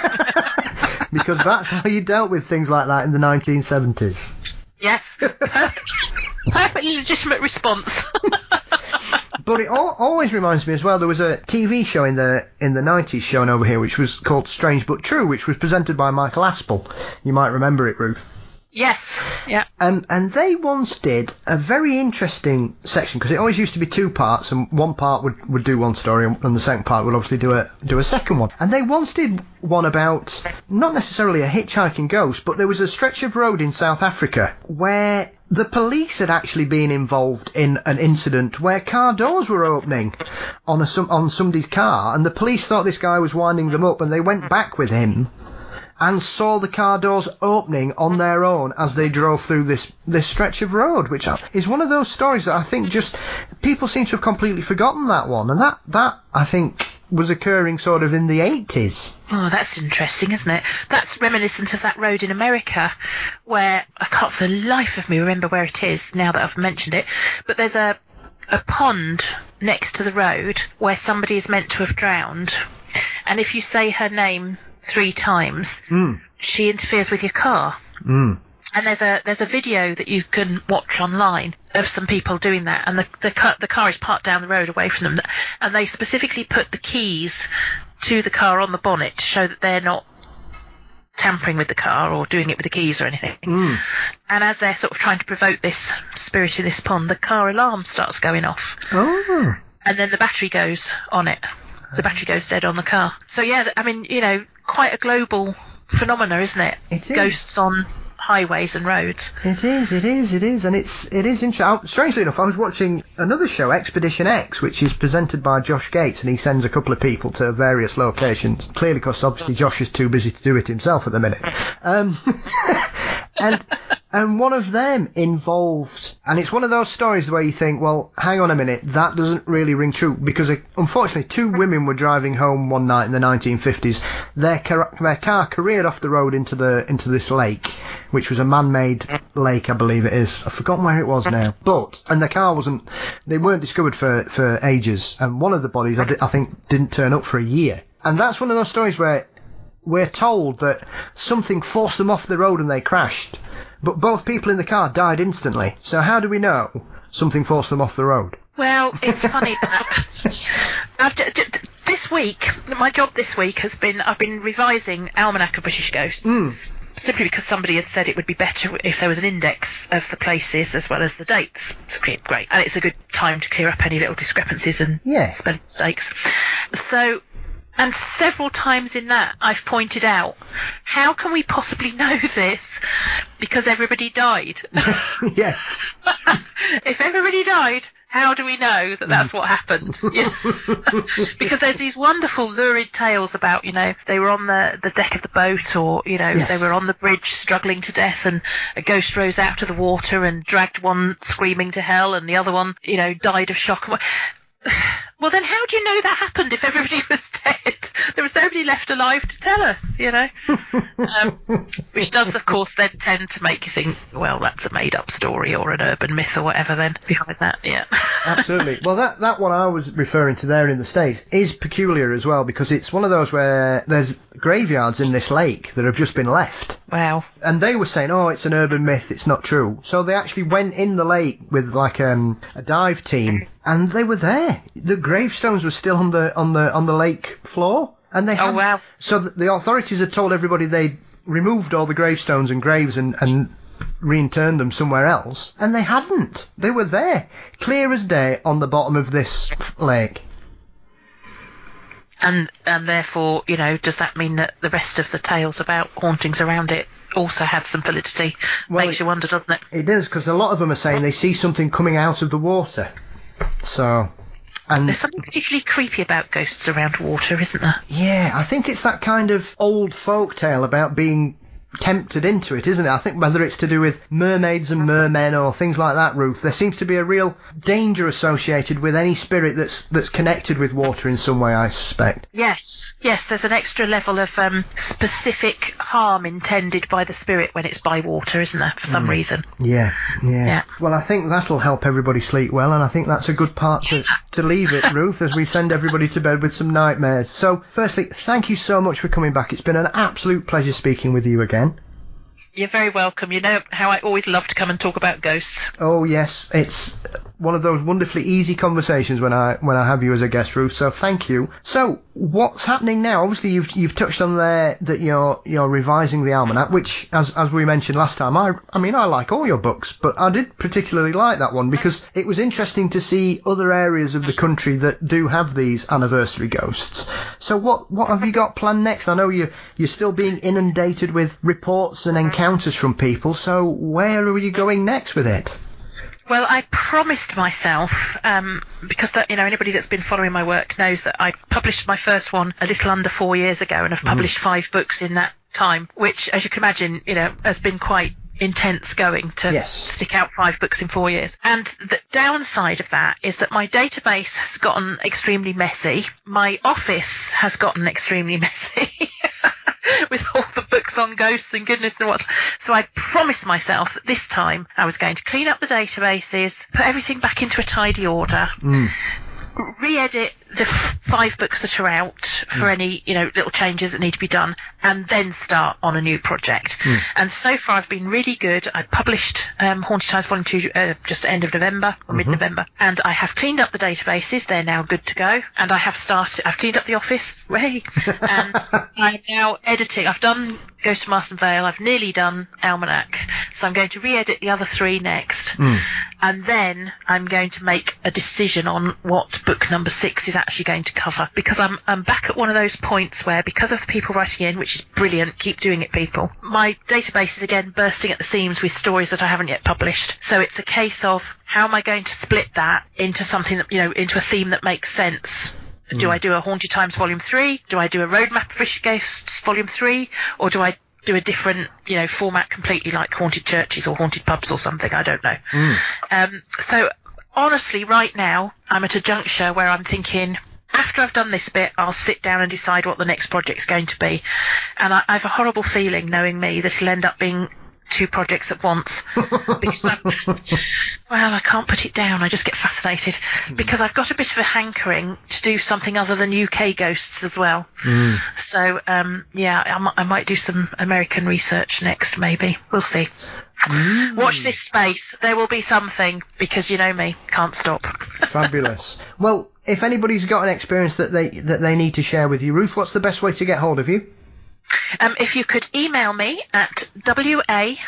Because that's how you dealt with things like that in the nineteen seventies. Yes. Perfectly legitimate response. But it al- always reminds me as well, there was a T V show in the in the nineties shown over here which was called Strange But True, which was presented by Michael Aspel. You might remember it, Ruth. Yes, yeah. And and they once did a very interesting section, because it always used to be two parts, and one part would, would do one story, and, and the second part would obviously do a do a second one. And they once did one about, not necessarily a hitchhiking ghost, but there was a stretch of road in South Africa where the police had actually been involved in an incident where car doors were opening on a some on somebody's car, and the police thought this guy was winding them up, and they went back with him and saw the car doors opening on their own as they drove through this, this stretch of road, which is one of those stories that I think just people seem to have completely forgotten that one. And that, that I think, was occurring sort of in the eighties. Oh, that's interesting, isn't it? That's reminiscent of that road in America where I can't for the life of me remember where it is now that I've mentioned it, but there's a a pond next to the road where somebody is meant to have drowned, and if you say her name three times, mm. she interferes with your car. Mm. And there's a there's a video that you can watch online of some people doing that, and the the car, the car is parked down the road away from them, and they specifically put the keys to the car on the bonnet to show that they're not tampering with the car or doing it with the keys or anything. Mm. And as they're sort of trying to provoke this spirit in this pond, the car alarm starts going off. Oh. And then the battery goes on it. The battery goes dead on the car. So yeah, I mean, you know, quite a global phenomena, isn't it? It is. Ghosts on highways and roads. It is, it is, it is, and it's it is interesting. Strangely enough, I was watching another show, Expedition X, which is presented by Josh Gates, and he sends a couple of people to various locations. Clearly, because obviously Josh is too busy to do it himself at the minute. Um, and and one of them involved, and it's one of those stories where you think, well, hang on a minute, that doesn't really ring true, because uh, unfortunately, two women were driving home one night in the nineteen fifties. Their car, their car careered off the road into the into this lake, which was a man-made lake, I believe it is. I've forgotten where it was now. But, and the car wasn't, they weren't discovered for, for ages. And one of the bodies, I, di- I think, didn't turn up for a year. And that's one of those stories where we're told that something forced them off the road and they crashed. But both people in the car died instantly. So how do we know something forced them off the road? Well, it's funny that I've d- d- d- this week, my job this week has been, I've been revising Almanac of British Ghosts. Mm. Simply because somebody had said it would be better if there was an index of the places as well as the dates. It's great, great. And it's a good time to clear up any little discrepancies and yeah. spelling mistakes. So, and several times in that I've pointed out, how can we possibly know this? Because everybody died. Yes. If everybody died, how do we know that that's what happened? Yeah. Because there's these wonderful lurid tales about, you know, they were on the, the deck of the boat, or, you know, Yes. they were on the bridge struggling to death, and a ghost rose out of the water and dragged one screaming to hell, and the other one, you know, died of shock. Well, then how do you know that happened if everybody was dead? There was nobody left alive to tell us, you know. um, which does, of course, then tend to make you think, well, that's a made-up story or an urban myth or whatever then behind that, yeah. Absolutely. Well, that, that one I was referring to there in the States is peculiar as well, because it's one of those where there's graveyards in this lake that have just been left. Wow. And they were saying, oh, it's an urban myth, it's not true. So they actually went in the lake with like um, a dive team, and they were there. The gravestones were still on the on the on the lake floor, and they. Oh, had, wow. So the, the authorities had told everybody they removed all the gravestones and graves and and reinterned them somewhere else, and they hadn't. They were there, clear as day, on the bottom of this lake. And and therefore, you know, does that mean that the rest of the tales about hauntings around it also had some validity? Well, Makes it- you wonder, doesn't it? It is, because a lot of them are saying they see something coming out of the water. So, and There's something particularly creepy about ghosts around water, isn't there? yeah, I think it's that kind of old folk tale about being tempted into it, isn't it? I think whether it's to do with mermaids and mermen or things like that, Ruth, there seems to be a real danger associated with any spirit that's that's connected with water in some way, I suspect. Yes, yes, there's an extra level of um, specific harm intended by the spirit when it's by water, isn't there, for some reason? Yeah, yeah, Yeah. Well, I think that'll help everybody sleep well, and I think that's a good part to, to leave it, Ruth, as we send everybody to bed with some nightmares. So, firstly, thank you so much for coming back. It's been an absolute pleasure speaking with you again. You're very welcome. You know how I always love to come and talk about ghosts. Oh yes, it's one of those wonderfully easy conversations when I when I have you as a guest, Ruth. So thank you. So what's happening now? Obviously, you've you've touched on there that you're you're revising the almanac, which, as as we mentioned last time, I I mean I like all your books, but I did particularly like that one because it was interesting to see other areas of the country that do have these anniversary ghosts. So what what have you got planned next? I know you you're still being inundated with reports and encounters from people. So where are you going next with it? Well, I promised myself, um, because that, you know, anybody that's been following my work knows that I published my first one a little under four years ago, and I've published five books in that time, which, as you can imagine, you know, has been quite intense going to Yes. stick out five books in four years. And the downside of that is that my database has gotten extremely messy. My office has gotten extremely messy. With all the books on ghosts and goodness and what. So I promised myself that this time I was going to clean up the databases, put everything back into a tidy order, Mm. re-edit the f- five books that are out for any, you know, little changes that need to be done, and then start on a new project. Mm. And so far I've been really good. I published um, Haunted Times Volume two uh, just at the end of November or Mm-hmm. mid-November, and I have cleaned up the databases. They're now good to go, and I have started. I've cleaned up the office, way, and I'm now editing. I've done Ghost of Marston Vale. I've nearly done Almanac, so I'm going to re-edit the other three next, Mm. and then I'm going to make a decision on what book number six is actually going to cover, because I'm I'm back at one of those points where, because of the people writing in, which is brilliant, keep doing it, people, my database is again bursting at the seams with stories that I haven't yet published. So it's a case of, how am I going to split that into something that, you know, into a theme that makes sense? Do I do a Haunted Times Volume three? Do I do a Roadmap of Vicious Ghosts Volume three? Or do I do a different, you know, format completely, like Haunted Churches or Haunted Pubs or something? I don't know. Um, so honestly, right now, I'm at a juncture where I'm thinking, after I've done this bit, I'll sit down and decide what the next project's going to be. And I, I have a horrible feeling, knowing me, that it'll end up being two projects at once. Because I'm, well, I can't put it down. I just get fascinated. Because I've got a bit of a hankering to do something other than U K ghosts as well. Mm. So, um, yeah, I, mi- I might do some American research next, maybe. We'll see. Watch this space. There will be something, because you know me, can't stop. Fabulous. Well, if anybody's got an experience that they that they need to share with you, Ruth, what's the best way to get hold of you? Um, if you could email me at W A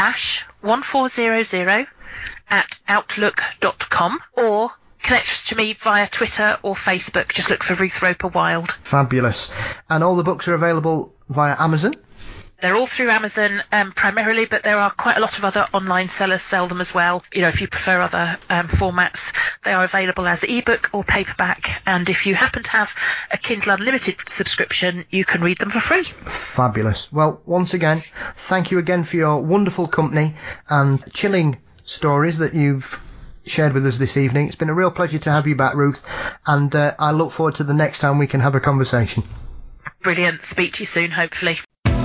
one four zero zero at outlook dot com, or connect to me via Twitter or Facebook. Just look for Ruth Roper Wild. Fabulous. And all the books are available via Amazon? They're all through Amazon um, primarily, but there are quite a lot of other online sellers sell them as well. You know, if you prefer other um, formats, they are available as ebook or paperback. And if you happen to have a Kindle Unlimited subscription, you can read them for free. Fabulous. Well, once again, thank you again for your wonderful company and chilling stories that you've shared with us this evening. It's been a real pleasure to have you back, Ruth, and uh, I look forward to the next time we can have a conversation. Brilliant. Speak to you soon, hopefully.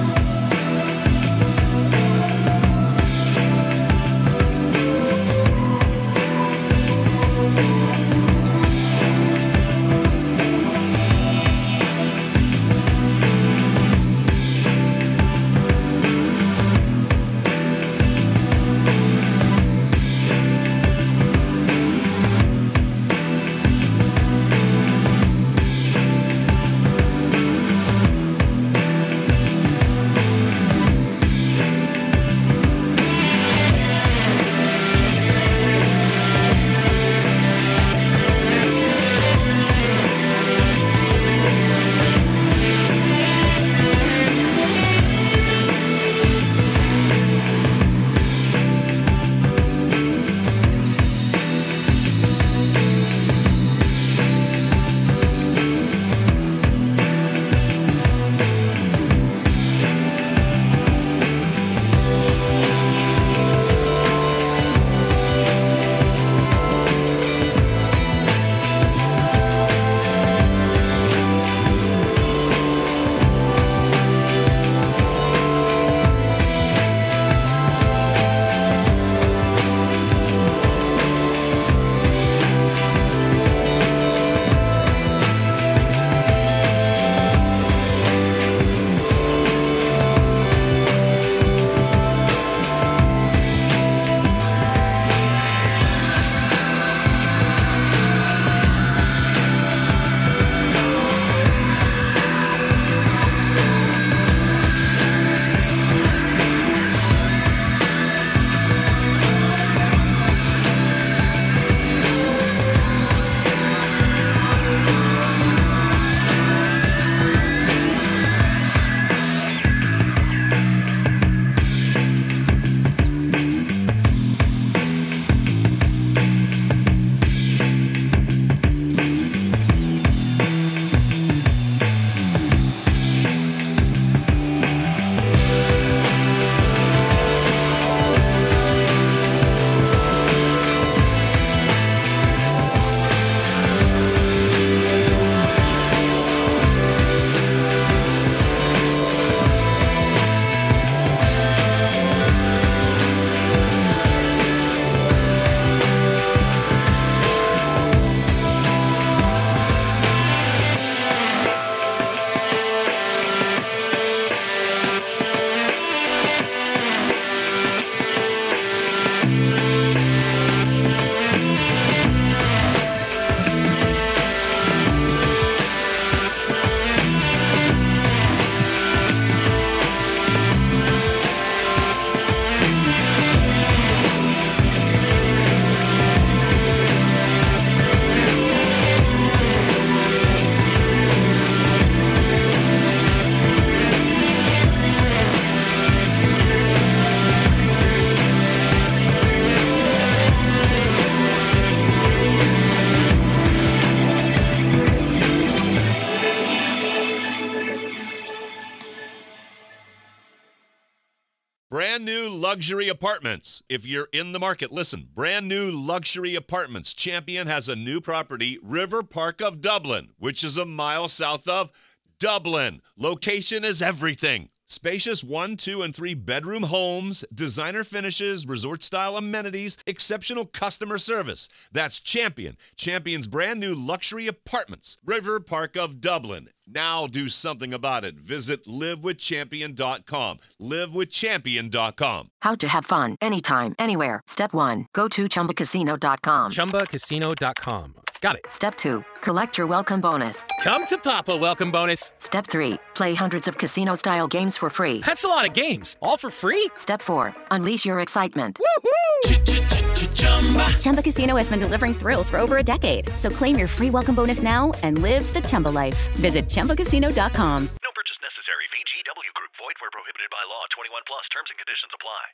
Brand new luxury apartments. If you're in the market, listen. Brand new luxury apartments. Champion has a new property, River Park of Dublin, which is a mile south of Dublin. Location is everything. Spacious one, two, and three bedroom homes, designer finishes, resort-style amenities, exceptional customer service. That's Champion. Champion's brand new luxury apartments, River Park of Dublin. Now do something about it. Visit live with champion dot com. live with champion dot com. How to have fun anytime, anywhere. Step one, go to chumba casino dot com. chumba casino dot com. Got it. Step two, collect your welcome bonus. Come to Papa welcome bonus. Step three, play hundreds of casino-style games for free. That's a lot of games, all for free? Step four, unleash your excitement. Woohoo! Chumba Casino has been delivering thrills for over a decade. So claim your free welcome bonus now and live the Chumba life. Visit chumba casino dot com. No purchase necessary. V G W Group. Void where prohibited by law.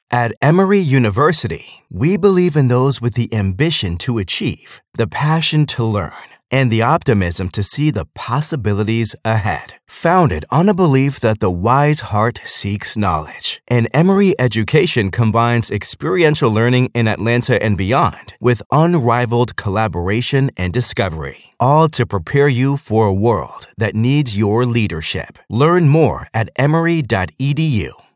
At Emory University, we believe in those with the ambition to achieve, the passion to learn, and the optimism to see the possibilities ahead. Founded on a belief that the wise heart seeks knowledge, and Emory education combines experiential learning in Atlanta and beyond with unrivaled collaboration and discovery, all to prepare you for a world that needs your leadership. Learn more at emory dot e d u.